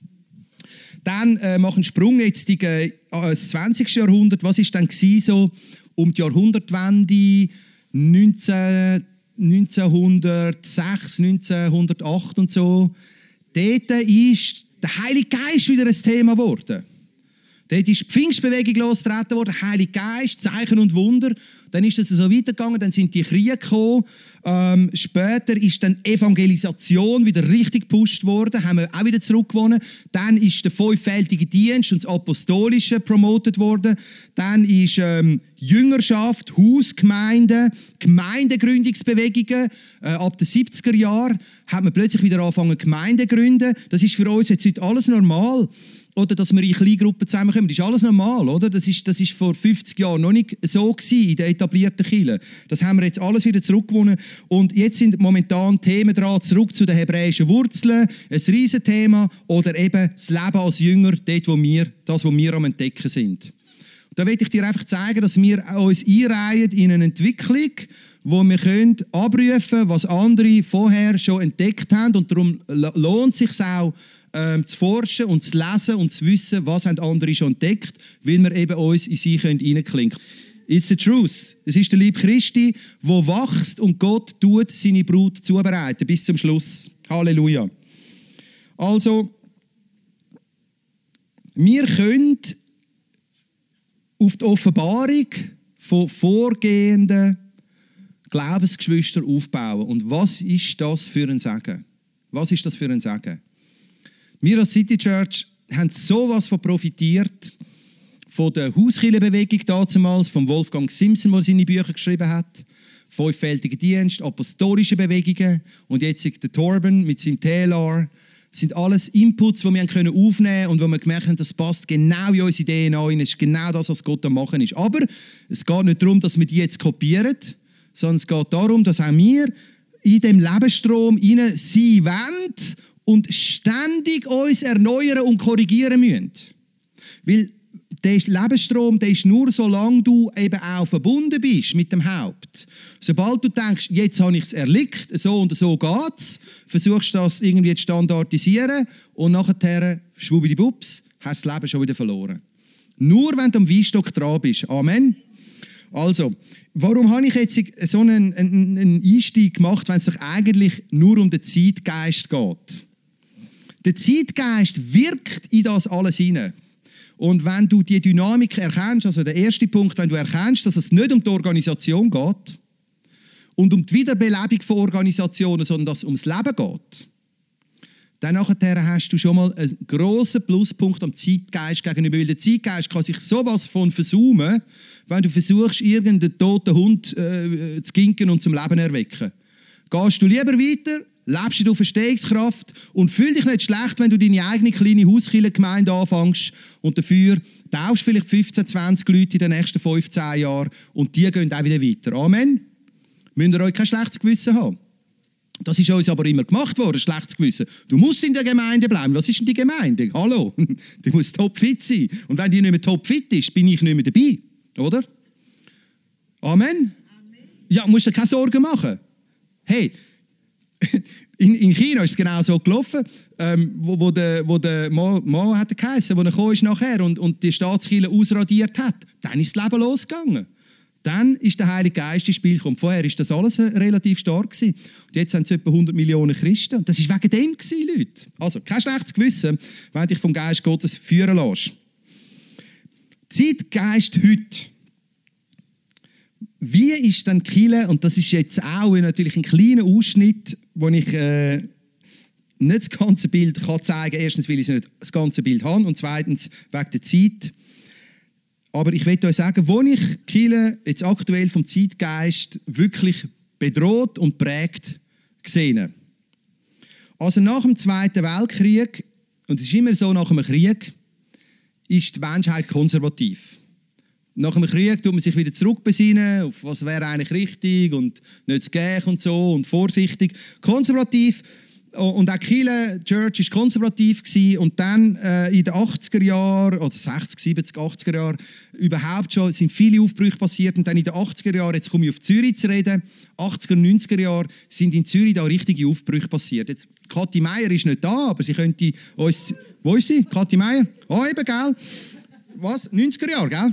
Dann äh, machen Sprung jetzt in äh, das zwanzigste Jahrhundert. Was war dann so um die Jahrhundertwende neunzehn, neunzehnhundertsechs, neunzehnhundertacht und so? Dort ist der Heilige Geist wieder ein Thema geworden. Dort ist die Pfingstbewegung losgetreten worden, Heilige Geist, Zeichen und Wunder. Dann ist es so weitergegangen, dann sind die Kriege gekommen. Ähm, später ist dann Evangelisation wieder richtig gepusht worden, haben wir auch wieder zurückgewonnen. Dann ist der fünffältige Dienst und das Apostolische promotet worden. Dann ist ähm, Jüngerschaft, Hausgemeinden, Gemeindegründungsbewegungen. Äh, ab den siebziger Jahren hat man plötzlich wieder angefangen, Gemeinden zu gründen. Das ist für uns jetzt heute alles normal. Oder dass wir in Kleingruppen zusammenkommen, das ist alles normal, oder? Das ist, das ist vor fünfzig Jahren noch nicht so gewesen in den etablierten Kirchen. Das haben wir jetzt alles wieder zurückgewonnen. Und jetzt sind momentan Themen dran, zurück zu den hebräischen Wurzeln, ein Riesenthema, oder eben das Leben als Jünger, dort, wo wir, das, was wir am Entdecken sind. Und da will ich dir einfach zeigen, dass wir uns einreihen in eine Entwicklung, wo wir können abrufen, was andere vorher schon entdeckt haben. Und darum lohnt es sich auch, Ähm, zu forschen und zu lesen und zu wissen, was haben andere schon entdeckt, weil wir eben uns in sie hineinklinken können. It's the truth. Es ist der Leib Christi, der wächst und Gott tut seine Brut zubereiten bis zum Schluss. Halleluja. Also, wir können auf die Offenbarung von vorgehenden Glaubensgeschwistern aufbauen. Und was ist das für ein Segen? Was ist das für ein Segen? Wir als City Church haben sowas von profitiert, von der Hauskirchenbewegung damals, von Wolfgang Simpson, der seine Bücher geschrieben hat, fünffältiger Dienst, apostolische Bewegungen und jetzt der Torben mit seinem T L R. Das sind alles Inputs, die wir aufnehmen können und wo wir gemerkt haben, das passt genau in unsere D N A rein, das ist genau das, was Gott am Machen ist. Aber es geht nicht darum, dass wir die jetzt kopieren, sondern es geht darum, dass auch wir in dem Lebensstrom rein sein wollen und ständig uns erneuern und korrigieren müssen. Weil der Lebensstrom, der ist nur, solange du eben auch verbunden bist mit dem Haupt. Sobald du denkst, jetzt habe ich es erlickt, so und so geht es, versuchst du das irgendwie zu standardisieren und nachher, schwubbidi-bubs, hast du das Leben schon wieder verloren. Nur wenn du am Weinstock dran bist. Amen. Also, warum habe ich jetzt so einen, einen, einen Einstieg gemacht, wenn es doch eigentlich nur um den Zeitgeist geht? Der Zeitgeist wirkt in das alles hinein. Und wenn du die Dynamik erkennst, also der erste Punkt, wenn du erkennst, dass es nicht um die Organisation geht und um die Wiederbelebung von Organisationen, sondern dass es ums Leben geht, dann nachher hast du schon mal einen grossen Pluspunkt am Zeitgeist gegenüber. Weil der Zeitgeist kann sich sowas von versaumen, wenn du versuchst, irgendeinen toten Hund äh, zu ginken und zum Leben erwecken. Gehst du lieber weiter, lebst du auf Verstehungskraft und fühl dich nicht schlecht, wenn du deine eigene kleine Hauskirchengemeinde anfängst und dafür taufst vielleicht fünfzehn, zwanzig Leute in den nächsten fünfzehn Jahren und die gehen auch wieder weiter. Amen. Müsst ihr euch kein schlechtes Gewissen haben. Das ist uns aber immer gemacht worden, schlechtes Gewissen. Du musst in der Gemeinde bleiben. Was ist denn die Gemeinde? Hallo, die muss topfit sein. Und wenn die nicht mehr topfit ist, bin ich nicht mehr dabei. Oder? Amen? Amen. Ja, musst dir keine Sorgen machen. Hey, in, in China ist es genau so gelaufen, ähm, wo, wo der, wo der Mann, Mann hat geheißen, wo er gekommen ist nachher und, und die Staatskirche ausradiert hat. Dann ist das Leben losgegangen. Dann ist der Heilige Geist ins Spiel gekommen. Vorher war das alles relativ stark gewesen. Und jetzt sind es etwa hundert Millionen Christen. Und das war wegen dem gewesen, Leute. Also, kein schlechtes Gewissen, wenn du dich vom Geist Gottes führen lässt. Zeitgeist heute. Wie ist dann die Kirche, und das ist jetzt auch natürlich ein kleiner Ausschnitt, wo ich äh, nicht das ganze Bild kann zeigen kann. Erstens, weil ich nicht das ganze Bild habe und zweitens wegen der Zeit. Aber ich möchte euch sagen, wo ich die Kirche jetzt aktuell vom Zeitgeist wirklich bedroht und prägt gesehen. Also nach dem Zweiten Weltkrieg, und es ist immer so nach einem Krieg, ist die Menschheit konservativ. Nach dem Krieg tut man sich wieder zurückbesinnen, auf was wäre eigentlich richtig und nicht zu gäch und so und vorsichtig. Konservativ. Und auch die Kirche, die Church war konservativ gewesen. Und dann äh, in den achtziger Jahren, oder sechzig, siebzig, achtziger Jahren, überhaupt schon sind viele Aufbrüche passiert. Und dann in den achtziger Jahren, jetzt komme ich auf Zürich zu reden, achtziger, neunziger Jahre, sind in Zürich da richtige Aufbrüche passiert. Jetzt, Kathi Meier ist nicht da, aber sie könnte uns... Wo ist sie? Kathi Meier? Ah, oh, eben, gell? Was? neunziger Jahre, gell?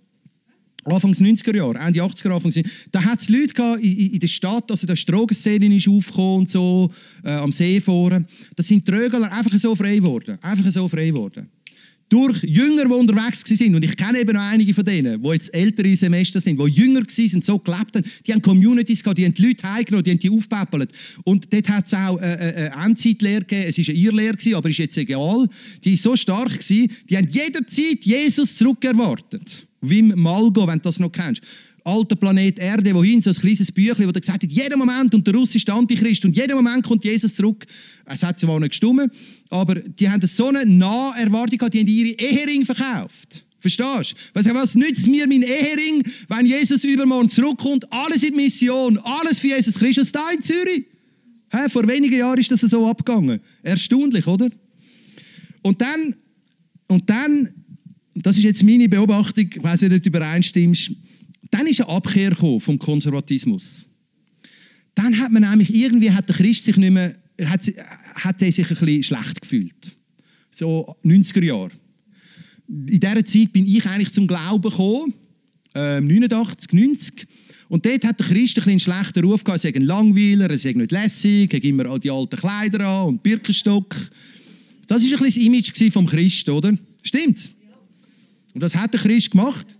Anfangs neunziger Jahre, Ende achtziger, Anfangs da hat es Leute gehabt in, in der Stadt, also die Drogenszene ist aufgekommen und so, äh, am See vorne. Da sind die Trögler einfach so frei geworden. Einfach so frei geworden. Durch Jünger, die unterwegs waren, und ich kenne eben noch einige von denen, die jetzt ältere Semester sind, die Jünger waren, so gelebt haben, die haben Communities gehabt, die haben die Leute heimgenommen, die haben die aufgepäppelt. Und dort hat es auch eine, eine Endzeitlehre gegeben, es war eine Irrlehre, aber ist jetzt egal. Die war so stark, gewesen, die haben jederzeit Jesus zurückerwartet. Wim Malgo, wenn du das noch kennst. Alter Planet Erde, wohin, so ein kleines Büchlein, wo er gesagt hat, jeden Moment, und der russische Antichrist, und jeden Moment kommt Jesus zurück. Es hat zwar nicht gestimmt, aber die haben so eine Naherwartung gehabt, die haben ihre Ehering verkauft. Verstehst du? Was nützt mir mein Ehering, wenn Jesus übermorgen zurückkommt? Alles in die Mission, alles für Jesus Christus, da in Zürich. He, vor wenigen Jahren ist das so abgegangen. Erstaunlich, oder? Und dann, und dann, das ist jetzt meine Beobachtung, ich weiss nicht, ob du übereinstimmst, dann ist eine Abkehr gekommen vom Konservatismus. Dann hat man nämlich irgendwie, hat der Christ sich nicht mehr, hat, hat er sich ein bisschen schlecht gefühlt. So neunziger Jahre. In dieser Zeit bin ich eigentlich zum Glauben gekommen, äh, neunundachtzig, neunzig. Und dort hat der Christ ein bisschen einen schlechten Ruf gehabt, er sei ein Langweiler, er sei nicht lässig, er hat immer all die alten Kleider an und Birkenstock. Das war ein bisschen das Image vom Christ, oder? Stimmt's? Und das hat der Christ gemacht.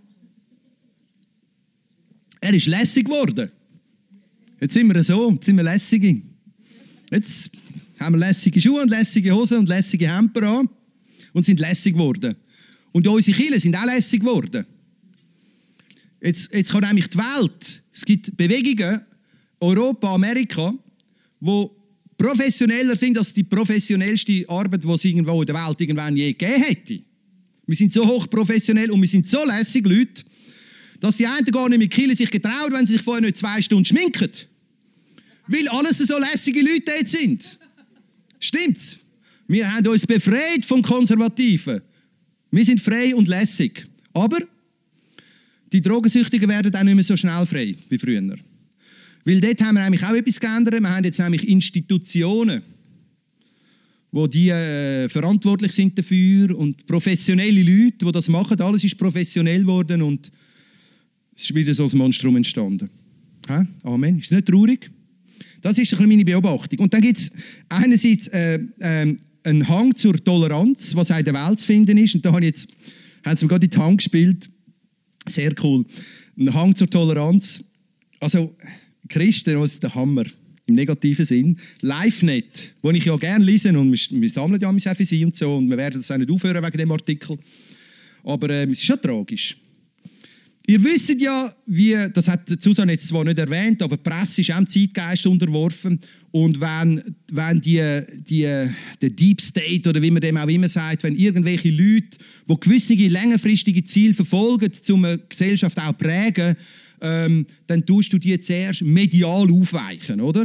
Er ist lässig geworden. Jetzt sind wir so, jetzt sind wir lässige. Jetzt haben wir lässige Schuhe und lässige Hosen und lässige Hemper an und sind lässig geworden. Und unsere Kirchen sind auch lässig geworden. Jetzt, jetzt kann nämlich die Welt, es gibt Bewegungen, Europa, Amerika, die professioneller sind als die professionellste Arbeit, die es irgendwo in der Welt irgendwann je gegeben hätte. Wir sind so hochprofessionell und wir sind so lässig, Leute, dass die einen gar nicht mit Kirche sich getrauen, wenn sie sich vorher nicht zwei Stunden schminken. Weil alles so lässige Leute dort sind. Stimmt's? Wir haben uns befreit vom Konservativen. Wir sind frei und lässig. Aber die Drogensüchtigen werden auch nicht mehr so schnell frei wie früher. Weil dort haben wir nämlich auch etwas geändert. Wir haben jetzt nämlich Institutionen, wo die äh, verantwortlich sind dafür und professionelle Leute, die das machen. Alles ist professionell geworden und es ist wieder so ein Monstrum entstanden. Hä? Amen. Ist das nicht traurig? Das ist ein bisschen meine Beobachtung. Und dann gibt es einerseits äh, äh, einen Hang zur Toleranz, was auch in der Welt zu finden ist. Und da habe ich jetzt, haben sie mir gerade in die Hand gespielt. Sehr cool. Ein Hang zur Toleranz. Also Christen, das ist der Hammer. Im negativen Sinn. LiveNet, wo ich ja gerne lese und wir, wir sammeln ja auch für sie und so und wir werden das auch nicht aufhören wegen dem Artikel. Aber äh, es ist schon tragisch. Ihr wisst ja, wie, das hat Susanne jetzt zwar nicht erwähnt, aber die Presse ist auch dem Zeitgeist unterworfen. Und wenn, wenn die, die, der Deep State oder wie man dem auch immer sagt, wenn irgendwelche Leute, die gewisse längerfristige Ziele verfolgen, um eine Gesellschaft auch prägen, ähm, dann tust du die zuerst medial aufweichen, oder?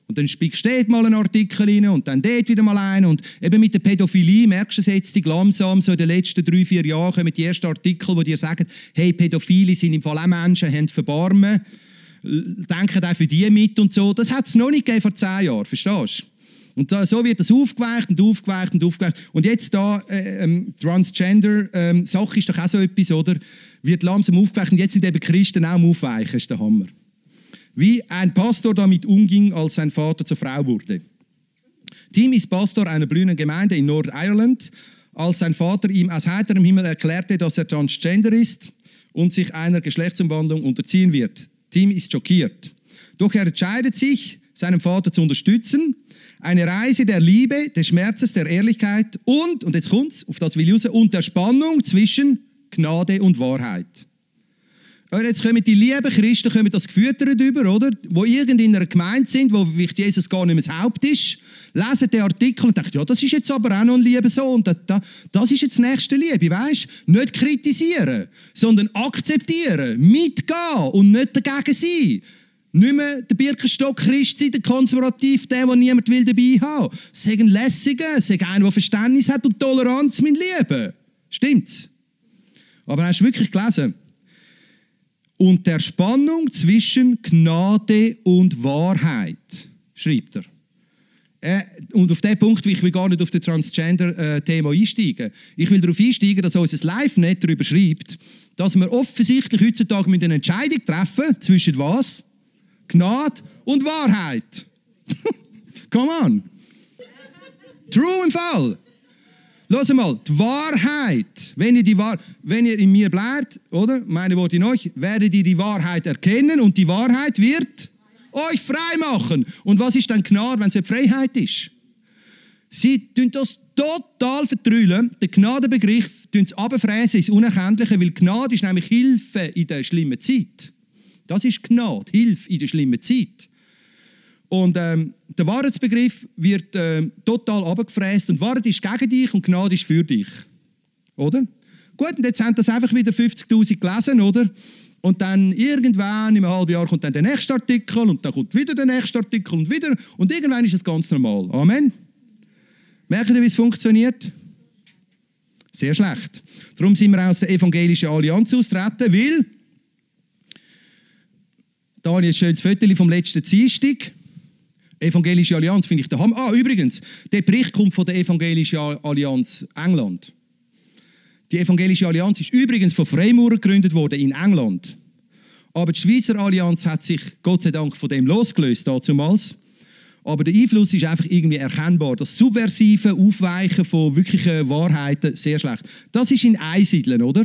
Und dann spickst du dort mal einen Artikel rein und dann dort wieder mal einen. Und eben mit der Pädophilie merkst du es jetzt langsam, so in den letzten drei, vier Jahren kommen die ersten Artikel, die dir sagen, hey, Pädophile sind im Fall auch Menschen, haben Verbarmen, denken auch für die mit und so. Das hat es noch nicht gegeben vor zehn Jahren, verstehst du? Und da, so wird das aufgeweicht und aufgeweicht und aufgeweicht. Und jetzt da, äh, ähm, Transgender-Sache ähm, ist doch auch so etwas, oder? Wird langsam aufgeweicht und jetzt sind eben Christen auch am Aufweichen, ist der Hammer. Wie ein Pastor damit umging, als sein Vater zur Frau wurde. Tim ist Pastor einer blühenden Gemeinde in Nordirland, als sein Vater ihm aus heiterem Himmel erklärte, dass er Transgender ist und sich einer Geschlechtsumwandlung unterziehen wird. Tim ist schockiert. Doch er entscheidet sich, seinen Vater zu unterstützen. Eine Reise der Liebe, des Schmerzes, der Ehrlichkeit und, und jetzt kommt's, auf das will ich raus, und der Spannung zwischen Gnade und Wahrheit. Und jetzt kommen die lieben Christen kommen das gefüttert über, oder? Die irgendwie in einer Gemeinde sind, wo vielleicht Jesus gar nicht mehr das Haupt ist, lesen den Artikel und denken, ja, das ist jetzt aber auch noch ein lieber Sohn. Das, das ist jetzt nächste Liebe, weißt du? Nicht kritisieren, sondern akzeptieren, mitgehen und nicht dagegen sein. Nicht mehr der Birkenstock Christ sein, der Konservativ, der, den niemand will dabei haben. Sag ein Lässiger, sag einer, der Verständnis hat und Toleranz, mein Lieben. Stimmt's? Aber hast du wirklich gelesen? Und der Spannung zwischen Gnade und Wahrheit, schreibt er. Äh, und auf diesen Punkt will ich gar nicht auf das Transgender-Thema einsteigen. Ich will darauf einsteigen, dass unser Live-Net darüber schreibt, dass wir offensichtlich heutzutage eine Entscheidung treffen zwischen was? Gnade und Wahrheit. Come on. True im Fall. Hört mal, die Wahrheit, wenn ihr, die Wahr- wenn ihr in mir bleibt, oder, meine Worte in euch, werdet ihr die Wahrheit erkennen und die Wahrheit wird euch frei machen. Und was ist dann Gnade, wenn es nicht Freiheit ist? Sie tun das total vertrüllen. Den Gnadenbegriff tun sie runterfräsen ins Unerkenntliche, weil Gnade ist nämlich Hilfe in der schlimmen Zeit. Das ist Gnade, Hilfe in der schlimmen Zeit. Und ähm, der Wahrheitsbegriff wird ähm, total runtergefräst und Wahrheit ist gegen dich und Gnade ist für dich. Oder? Gut, und jetzt haben das einfach wieder fünfzigtausend gelesen, oder? Und dann irgendwann, in einem halben Jahr, kommt dann der nächste Artikel und dann kommt wieder der nächste Artikel und wieder. Und irgendwann ist es ganz normal. Amen. Merkt ihr, wie es funktioniert? Sehr schlecht. Darum sind wir aus der Evangelischen Allianz austreten, weil da habe ich ein schönes Foto vom letzten Dienstag. Evangelische Allianz finde ich der Hammer. Ah, übrigens, der Bericht kommt von der Evangelischen Allianz England. Die Evangelische Allianz ist übrigens von Freimaurern gegründet worden in England. Aber die Schweizer Allianz hat sich Gott sei Dank von dem losgelöst damals. Aber der Einfluss ist einfach irgendwie erkennbar. Das subversive Aufweichen von wirklichen Wahrheiten, sehr schlecht. Das ist in Einsiedeln, oder?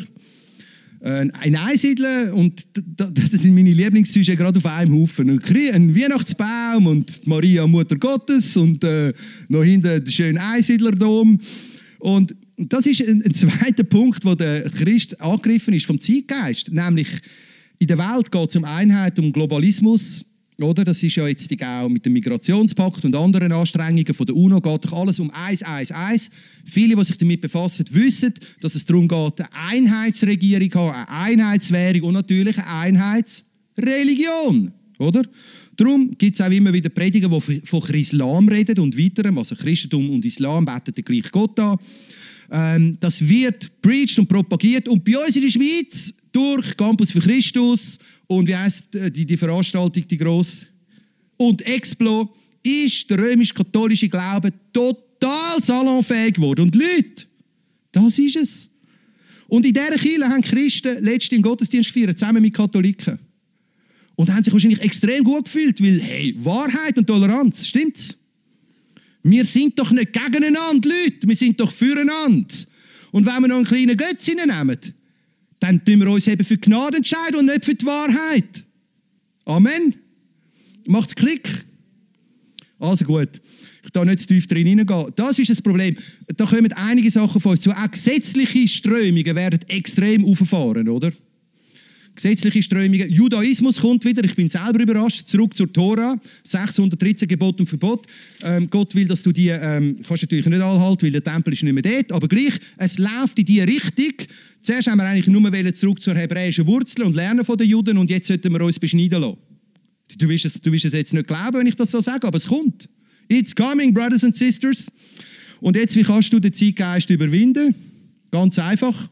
Ein Einsiedeln, und das sind meine Lieblingssüche gerade auf einem Haufen. Ein Weihnachtsbaum und Maria, Mutter Gottes und äh, noch hinten der schöne Einsiedlerdom. Und das ist ein, ein zweiter Punkt, wo der Christ angegriffen ist vom Zeitgeist. Nämlich, in der Welt geht es um Einheit, um Globalismus. Oder? Das ist ja jetzt auch mit dem Migrationspakt und anderen Anstrengungen von der UNO, geht doch alles um eins, eins, eins. Viele, die sich damit befassen, wissen, dass es darum geht, eine Einheitsregierung zu haben, eine Einheitswährung und natürlich eine Einheitsreligion. Oder? Darum gibt es auch immer wieder Prediger, die von Islam reden und weiterem, also Christentum und Islam beten den gleichen Gott an. Ähm, das wird preached und propagiert und bei uns in der Schweiz durch Campus für Christus und wie heisst die, die Veranstaltung, die grosse? Und Explo, ist der römisch-katholische Glaube total salonfähig geworden. Und Leute, das ist es. Und in dieser Kirche haben Christen letztens im Gottesdienst gefeiert, zusammen mit Katholiken. Und haben sich wahrscheinlich extrem gut gefühlt, weil, hey, Wahrheit und Toleranz, stimmt's? Wir sind doch nicht gegeneinander, Leute, wir sind doch füreinander. Und wenn wir noch einen kleinen Götz nehmen, dann tun wir uns eben für die Gnade entscheiden und nicht für die Wahrheit. Amen. Macht's Klick. Also gut, ich darf nicht zu tief drin hineingehen. Das ist das Problem. Da kommen einige Sachen von uns zu. Auch gesetzliche Strömungen werden extrem auffahren, oder? Gesetzliche Strömungen. Judaismus kommt wieder, ich bin selber überrascht, zurück zur Tora, sechshundertdreizehn Gebote und Verbot. Ähm, Gott will, dass du die, ähm, kannst natürlich nicht anhalten, weil der Tempel ist nicht mehr dort, aber gleich, es läuft in diese Richtung. Zuerst haben wir eigentlich nur zurück zur hebräischen Wurzel und lernen von den Juden und jetzt sollten wir uns beschneiden lassen. Du wirst, es, du wirst es jetzt nicht glauben, wenn ich das so sage, aber es kommt. It's coming, brothers and sisters. Und jetzt, wie kannst du den Zeitgeist überwinden? Ganz einfach.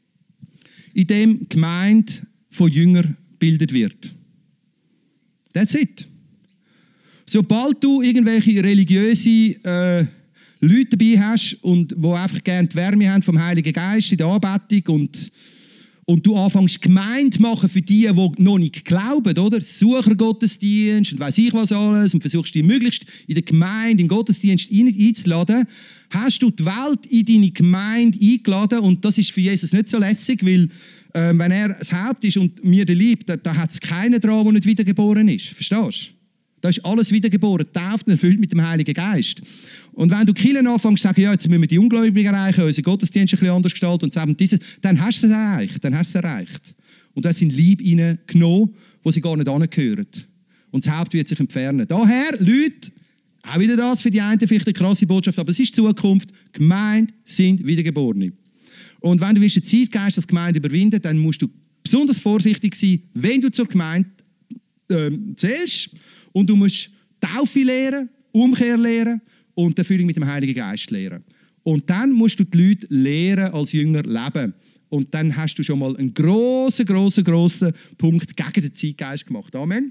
Indem die Gemeinde von Jüngern gebildet wird. That's it. Sobald du irgendwelche religiöse äh, Leute dabei hast, und die einfach gerne die Wärme haben vom Heiligen Geist in der Anbetung und, und du anfängst Gemeinde machen für die, die noch nicht glauben, oder? Suchergottesdienst und weiss ich was alles und versuchst die möglichst in der Gemeinde, in den Gottesdienst einzuladen, hast du die Welt in deine Gemeinde eingeladen und das ist für Jesus nicht so lässig, weil äh, wenn er das Haupt ist und mir der Lieb, da, da hat es keinen dran, der nicht wiedergeboren ist. Verstehst du? Da ist alles wiedergeboren, getauft und erfüllt mit dem Heiligen Geist. Und wenn du Kirchen anfängst zu sagen, ja, jetzt müssen wir die Ungläubigen erreichen, unseren Gottesdienst ein bisschen anders gestalten und so, dieses, dann hast du es erreicht, dann hast du es erreicht. Und du hast in Lieb hineingenommen, wo sie gar nicht angehören. Und das Haupt wird sich entfernen. Daher, Leute, auch wieder das für die einen vielleicht eine krasse Botschaft, aber es ist die Zukunft, Gemeinde sind Wiedergeborene. Und wenn du willst, den Zeitgeist als Gemeinde überwinden, dann musst du besonders vorsichtig sein, wenn du zur Gemeinde ähm, zählst. Und du musst Taufe lehren, Umkehr lehren und die Erfüllung mit dem Heiligen Geist lehren. Und dann musst du die Leute lehren, als Jünger leben. Und dann hast du schon mal einen grossen, grossen, grossen Punkt gegen den Zeitgeist gemacht. Amen.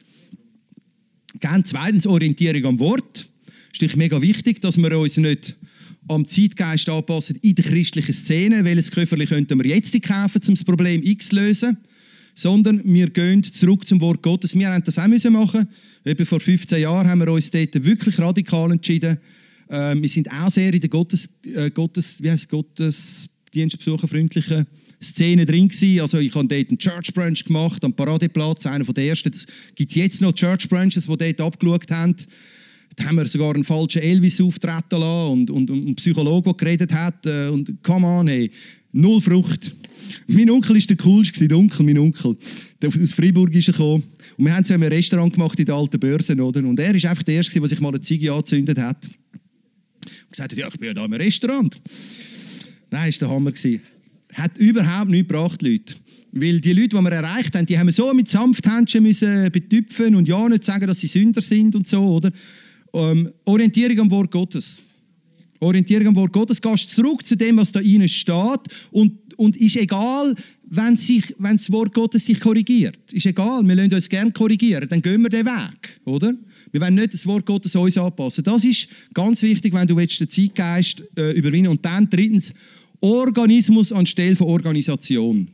Gern zweitens Orientierung am Wort. Es ist mega wichtig, dass wir uns nicht am Zeitgeist anpassen in der christlichen Szene. Welches Köfferli könnten wir jetzt kaufen, um das Problem X zu lösen? Sondern wir gehen zurück zum Wort Gottes. Wir haben das auch machen müssen. Etwa vor fünfzehn Jahren haben wir uns dort wirklich radikal entschieden. Äh, wir sind auch sehr in der Gottes, äh, Gottes, wie heißt Gottesdienstbesucherfreundlichen Szene drin gewesen. Also ich habe dort einen Church Brunch gemacht am Paradeplatz, einer der ersten. Es gibt jetzt noch Church Brunches, die dort abgeschaut haben. Da haben wir sogar einen falschen Elvis auftreten lassen und, und, und einen Psychologe, der geredet hat. Und come on, hey, null Frucht. Mein Onkel war der coolste, der Onkel, mein Onkel. Der aus Freiburg ist er gekommen. Und wir haben so ein Restaurant gemacht in der alten Börse. Oder? Und er war einfach der Erste, der sich mal eine Ziege angezündet hat. Und gesagt hat, ja, ich bin ja da im Restaurant. Nein, das war der Hammer. Hat überhaupt nichts gebracht, Leute. Weil die Leute, die wir erreicht haben, die haben wir so mit Sanfthändchen müssen betüpfen und ja nicht sagen, dass sie Sünder sind und so. Oder? Ähm, Orientierung am Wort Gottes. Orientierung am Wort Gottes. Gehst zurück zu dem, was da innen steht und Und ist egal, wenn, sich, wenn das Wort Gottes sich korrigiert. Ist egal, wir lassen uns gerne korrigieren, dann gehen wir den Weg, oder? Wir wollen nicht das Wort Gottes uns anpassen. Das ist ganz wichtig, wenn du den Zeitgeist äh, überwinden willst. Und dann drittens, Organismus anstelle von Organisation.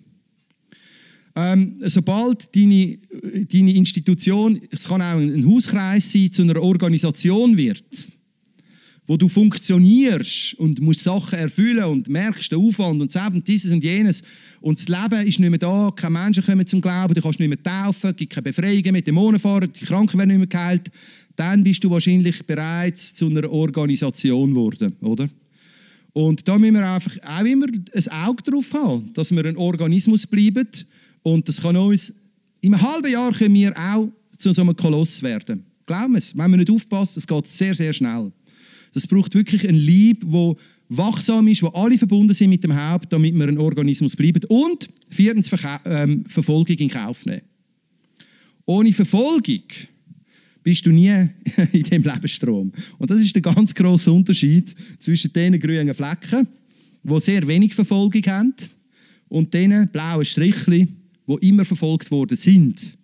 Ähm, sobald deine, deine Institution, es kann auch ein Hauskreis sein, zu einer Organisation wird, wo du funktionierst und musst Sachen erfüllen und merkst den Aufwand und eben dieses und jenes und das Leben ist nicht mehr da, keine Menschen kommen zum Glauben, du kannst nicht mehr taufen, es gibt keine Befreiungen mit Dämonen fahren, die Kranken werden nicht mehr geheilt, dann bist du wahrscheinlich bereits zu einer Organisation geworden, oder? Und da müssen wir einfach auch immer ein Auge drauf haben, dass wir ein Organismus bleiben und das kann uns, im halben Jahr können wir auch zu so einem Koloss werden. Glauben wir es, wenn wir nicht aufpassen, es geht sehr, sehr schnell. Das braucht wirklich einen Lieb, der wachsam ist, wo alle verbunden sind mit dem Haupt, damit wir ein Organismus bleiben. Und viertens, Verka- ähm, Verfolgung in Kauf nehmen. Ohne Verfolgung bist du nie in diesem Lebensstrom. Und das ist der ganz grosse Unterschied zwischen diesen grünen Flecken, die sehr wenig Verfolgung haben, und diesen blauen Strichchen, die immer verfolgt worden sind.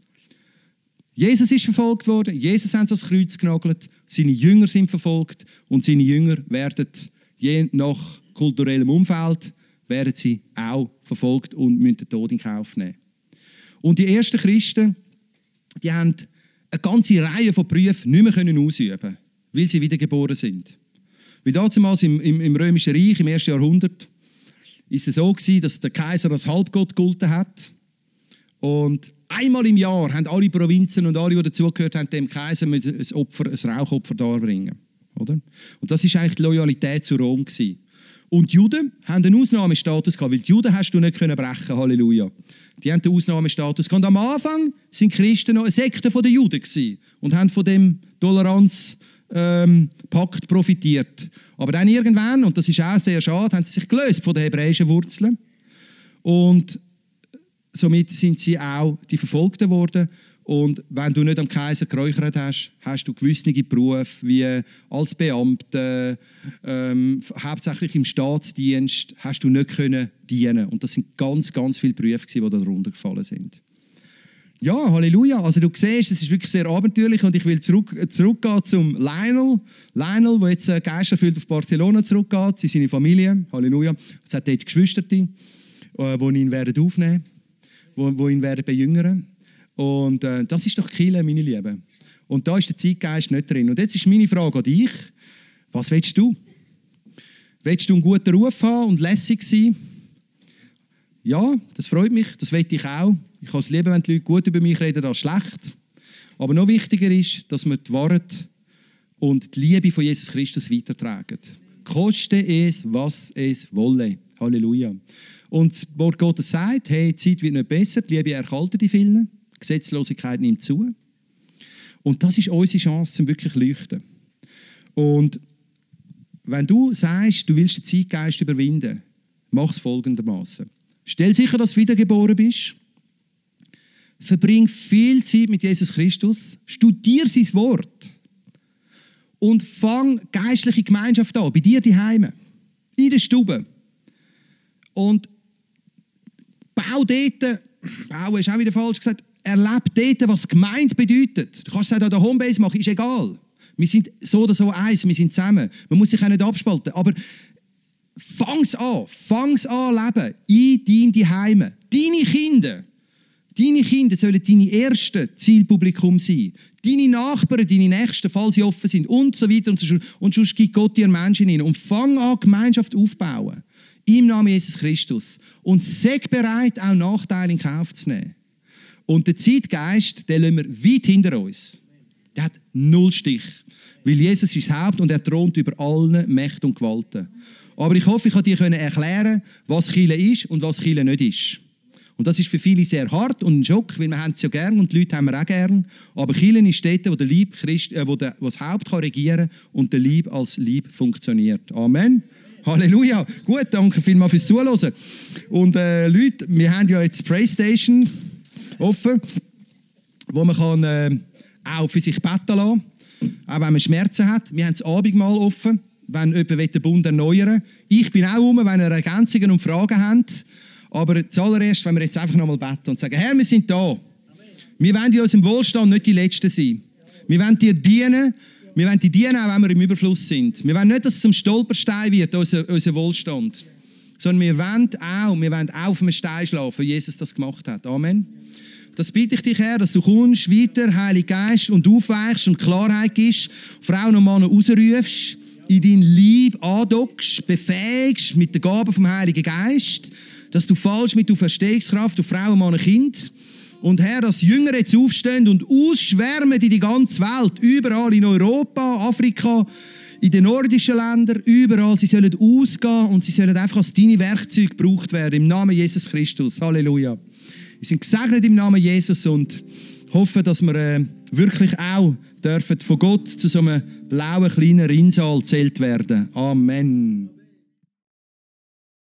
Jesus ist verfolgt worden, Jesus hat ans Kreuz genagelt, seine Jünger sind verfolgt und seine Jünger werden, je nach kulturellem Umfeld, werden sie auch verfolgt und müssen den Tod in Kauf nehmen. Und die ersten Christen, die haben eine ganze Reihe von Berufen nicht mehr können ausüben, weil sie wiedergeboren sind. Weil damals im, im, im Römischen Reich, im ersten Jahrhundert, ist es so gewesen, dass der Kaiser als Halbgott gegolten hat. Und einmal im Jahr haben alle Provinzen und alle, die dazugehört haben, dem Kaiser ein Opfer, ein Rauchopfer darbringen. Oder? Und das war eigentlich die Loyalität zu Rom gewesen. Und die Juden haben einen Ausnahmestatus gehabt, weil die Juden hast du nicht brechen können, Halleluja. Die haben den Ausnahmestatus gehabt. Und am Anfang sind Christen noch eine Sekte der Juden gewesen und haben von dem Toleranzpakt ähm, profitiert. Aber dann irgendwann, und das ist auch sehr schade, haben sie sich gelöst von den hebräischen Wurzeln. Und somit sind sie auch die Verfolgten geworden. Und wenn du nicht am Kaiser geräuchert hast, hast du gewisse Berufe wie als Beamter, ähm, hauptsächlich im Staatsdienst, hast du nicht können dienen. Und das sind ganz, ganz viele Berufe, die darunter gefallen sind. Ja, Halleluja. Also du siehst, es ist wirklich sehr abenteuerlich und ich will zurück, zurückgehen zum Lionel. Lionel, der jetzt geisterfüllt auf Barcelona zurückgeht, zu seiner Familie. Halleluja. Es hat dort Geschwister, die ihn werden aufnehmen werden, die ihn werden bejüngern. Und äh, das ist doch Kirche, meine Lieben. Und da ist der Zeitgeist nicht drin. Und jetzt ist meine Frage an dich. Was willst du? Willst du einen guten Ruf haben und lässig sein? Ja, das freut mich. Das will ich auch. Ich kann es lieben, wenn die Leute gut über mich reden, als schlecht. Aber noch wichtiger ist, dass wir die Wahrheit und die Liebe von Jesus Christus weitertragen. Koste es, was es wolle. Halleluja. Und das Wort Gottes sagt, hey, die Zeit wird nicht besser, die Liebe erkaltet in vielen, die Gesetzlosigkeit nimmt zu. Und das ist unsere Chance, zum wirklich zu leuchten. Und wenn du sagst, du willst den Zeitgeist überwinden, mach es folgendermaßen. Stell sicher, dass du wiedergeboren bist. Verbring viel Zeit mit Jesus Christus. Studier sein Wort. Und fang geistliche Gemeinschaft an, bei dir daheim, in der Stube. Und bau dort, bauen ist auch wieder falsch gesagt, erlebe dort, was Gemeinde bedeutet. Du kannst es auch an der Homebase machen, ist egal. Wir sind so oder so eins, wir sind zusammen. Man muss sich auch nicht abspalten. Aber fang's an, fang's an leben, in deinem Zuhause. Deine Kinder, deine Kinder sollen deine ersten Zielpublikum sein. Deine Nachbarn, deine Nächsten, falls sie offen sind und so weiter und so fort. Und sonst gibt Gott dir Menschen hinein. Und fang an, Gemeinschaft aufzubauen. Im Namen Jesus Christus. Und sei bereit, auch Nachteile in Kauf zu nehmen. Und den Zeitgeist, den lassen wir weit hinter uns. Der hat null Stich. Weil Jesus ist das Haupt und er thront über allen Mächten und Gewalten. Aber ich hoffe, ich konnte dir erklären, was Kirche ist und was Kirche nicht ist. Und das ist für viele sehr hart und ein Schock, weil wir haben es ja gern und die Leute haben wir auch gern. Aber Kirche ist dort, wo, der Lieb Christ, äh, wo, der, wo das Haupt kann regieren und der Lieb als Lieb funktioniert. Amen. Halleluja. Gut, danke vielmals fürs Zuhören. Und äh, Leute, wir haben ja jetzt PlayStation offen, wo man kann, äh, auch für sich beten lassen, auch wenn man Schmerzen hat. Wir haben das Abendmahl offen, wenn jemand den Bund erneuern will. Ich bin auch rum, wenn ihr Ergänzungen und Fragen habt. Aber zuallererst, wenn wir jetzt einfach nochmal beten und sagen, Herr, wir sind da. Amen. Wir wollen in unserem Wohlstand nicht die Letzten sein. Wir wollen dir dienen. Wir wollen dir dienen, auch wenn wir im Überfluss sind. Wir wollen nicht, dass es zum Stolperstein wird, unser, unser Wohlstand. Sondern wir wollen auch, wir wollen auch auf einem Stein schlafen, wie Jesus das gemacht hat. Amen. Das bitte ich dich, Herr, dass du kommst, weiter, Heiliger Geist, und aufweichst und Klarheit gibst, Frauen und Männer rausrufst, in dein Lieb andockst, befähigst mit der Gabe vom Heiligen Geist, dass du fallst mit der Verstehungskraft auf Frauen, Männer, Kind. Und Herr, dass Jünger jetzt aufstehen und ausschwärmen in die ganze Welt, überall in Europa, Afrika, in den nordischen Ländern, überall. Sie sollen ausgehen und sie sollen einfach als deine Werkzeuge gebraucht werden, im Namen Jesus Christus. Halleluja. Wir sind gesegnet im Namen Jesus und hoffen, dass wir äh, wirklich auch dürfen von Gott zu so einem blauen kleinen Rinnsal gezählt werden. Amen.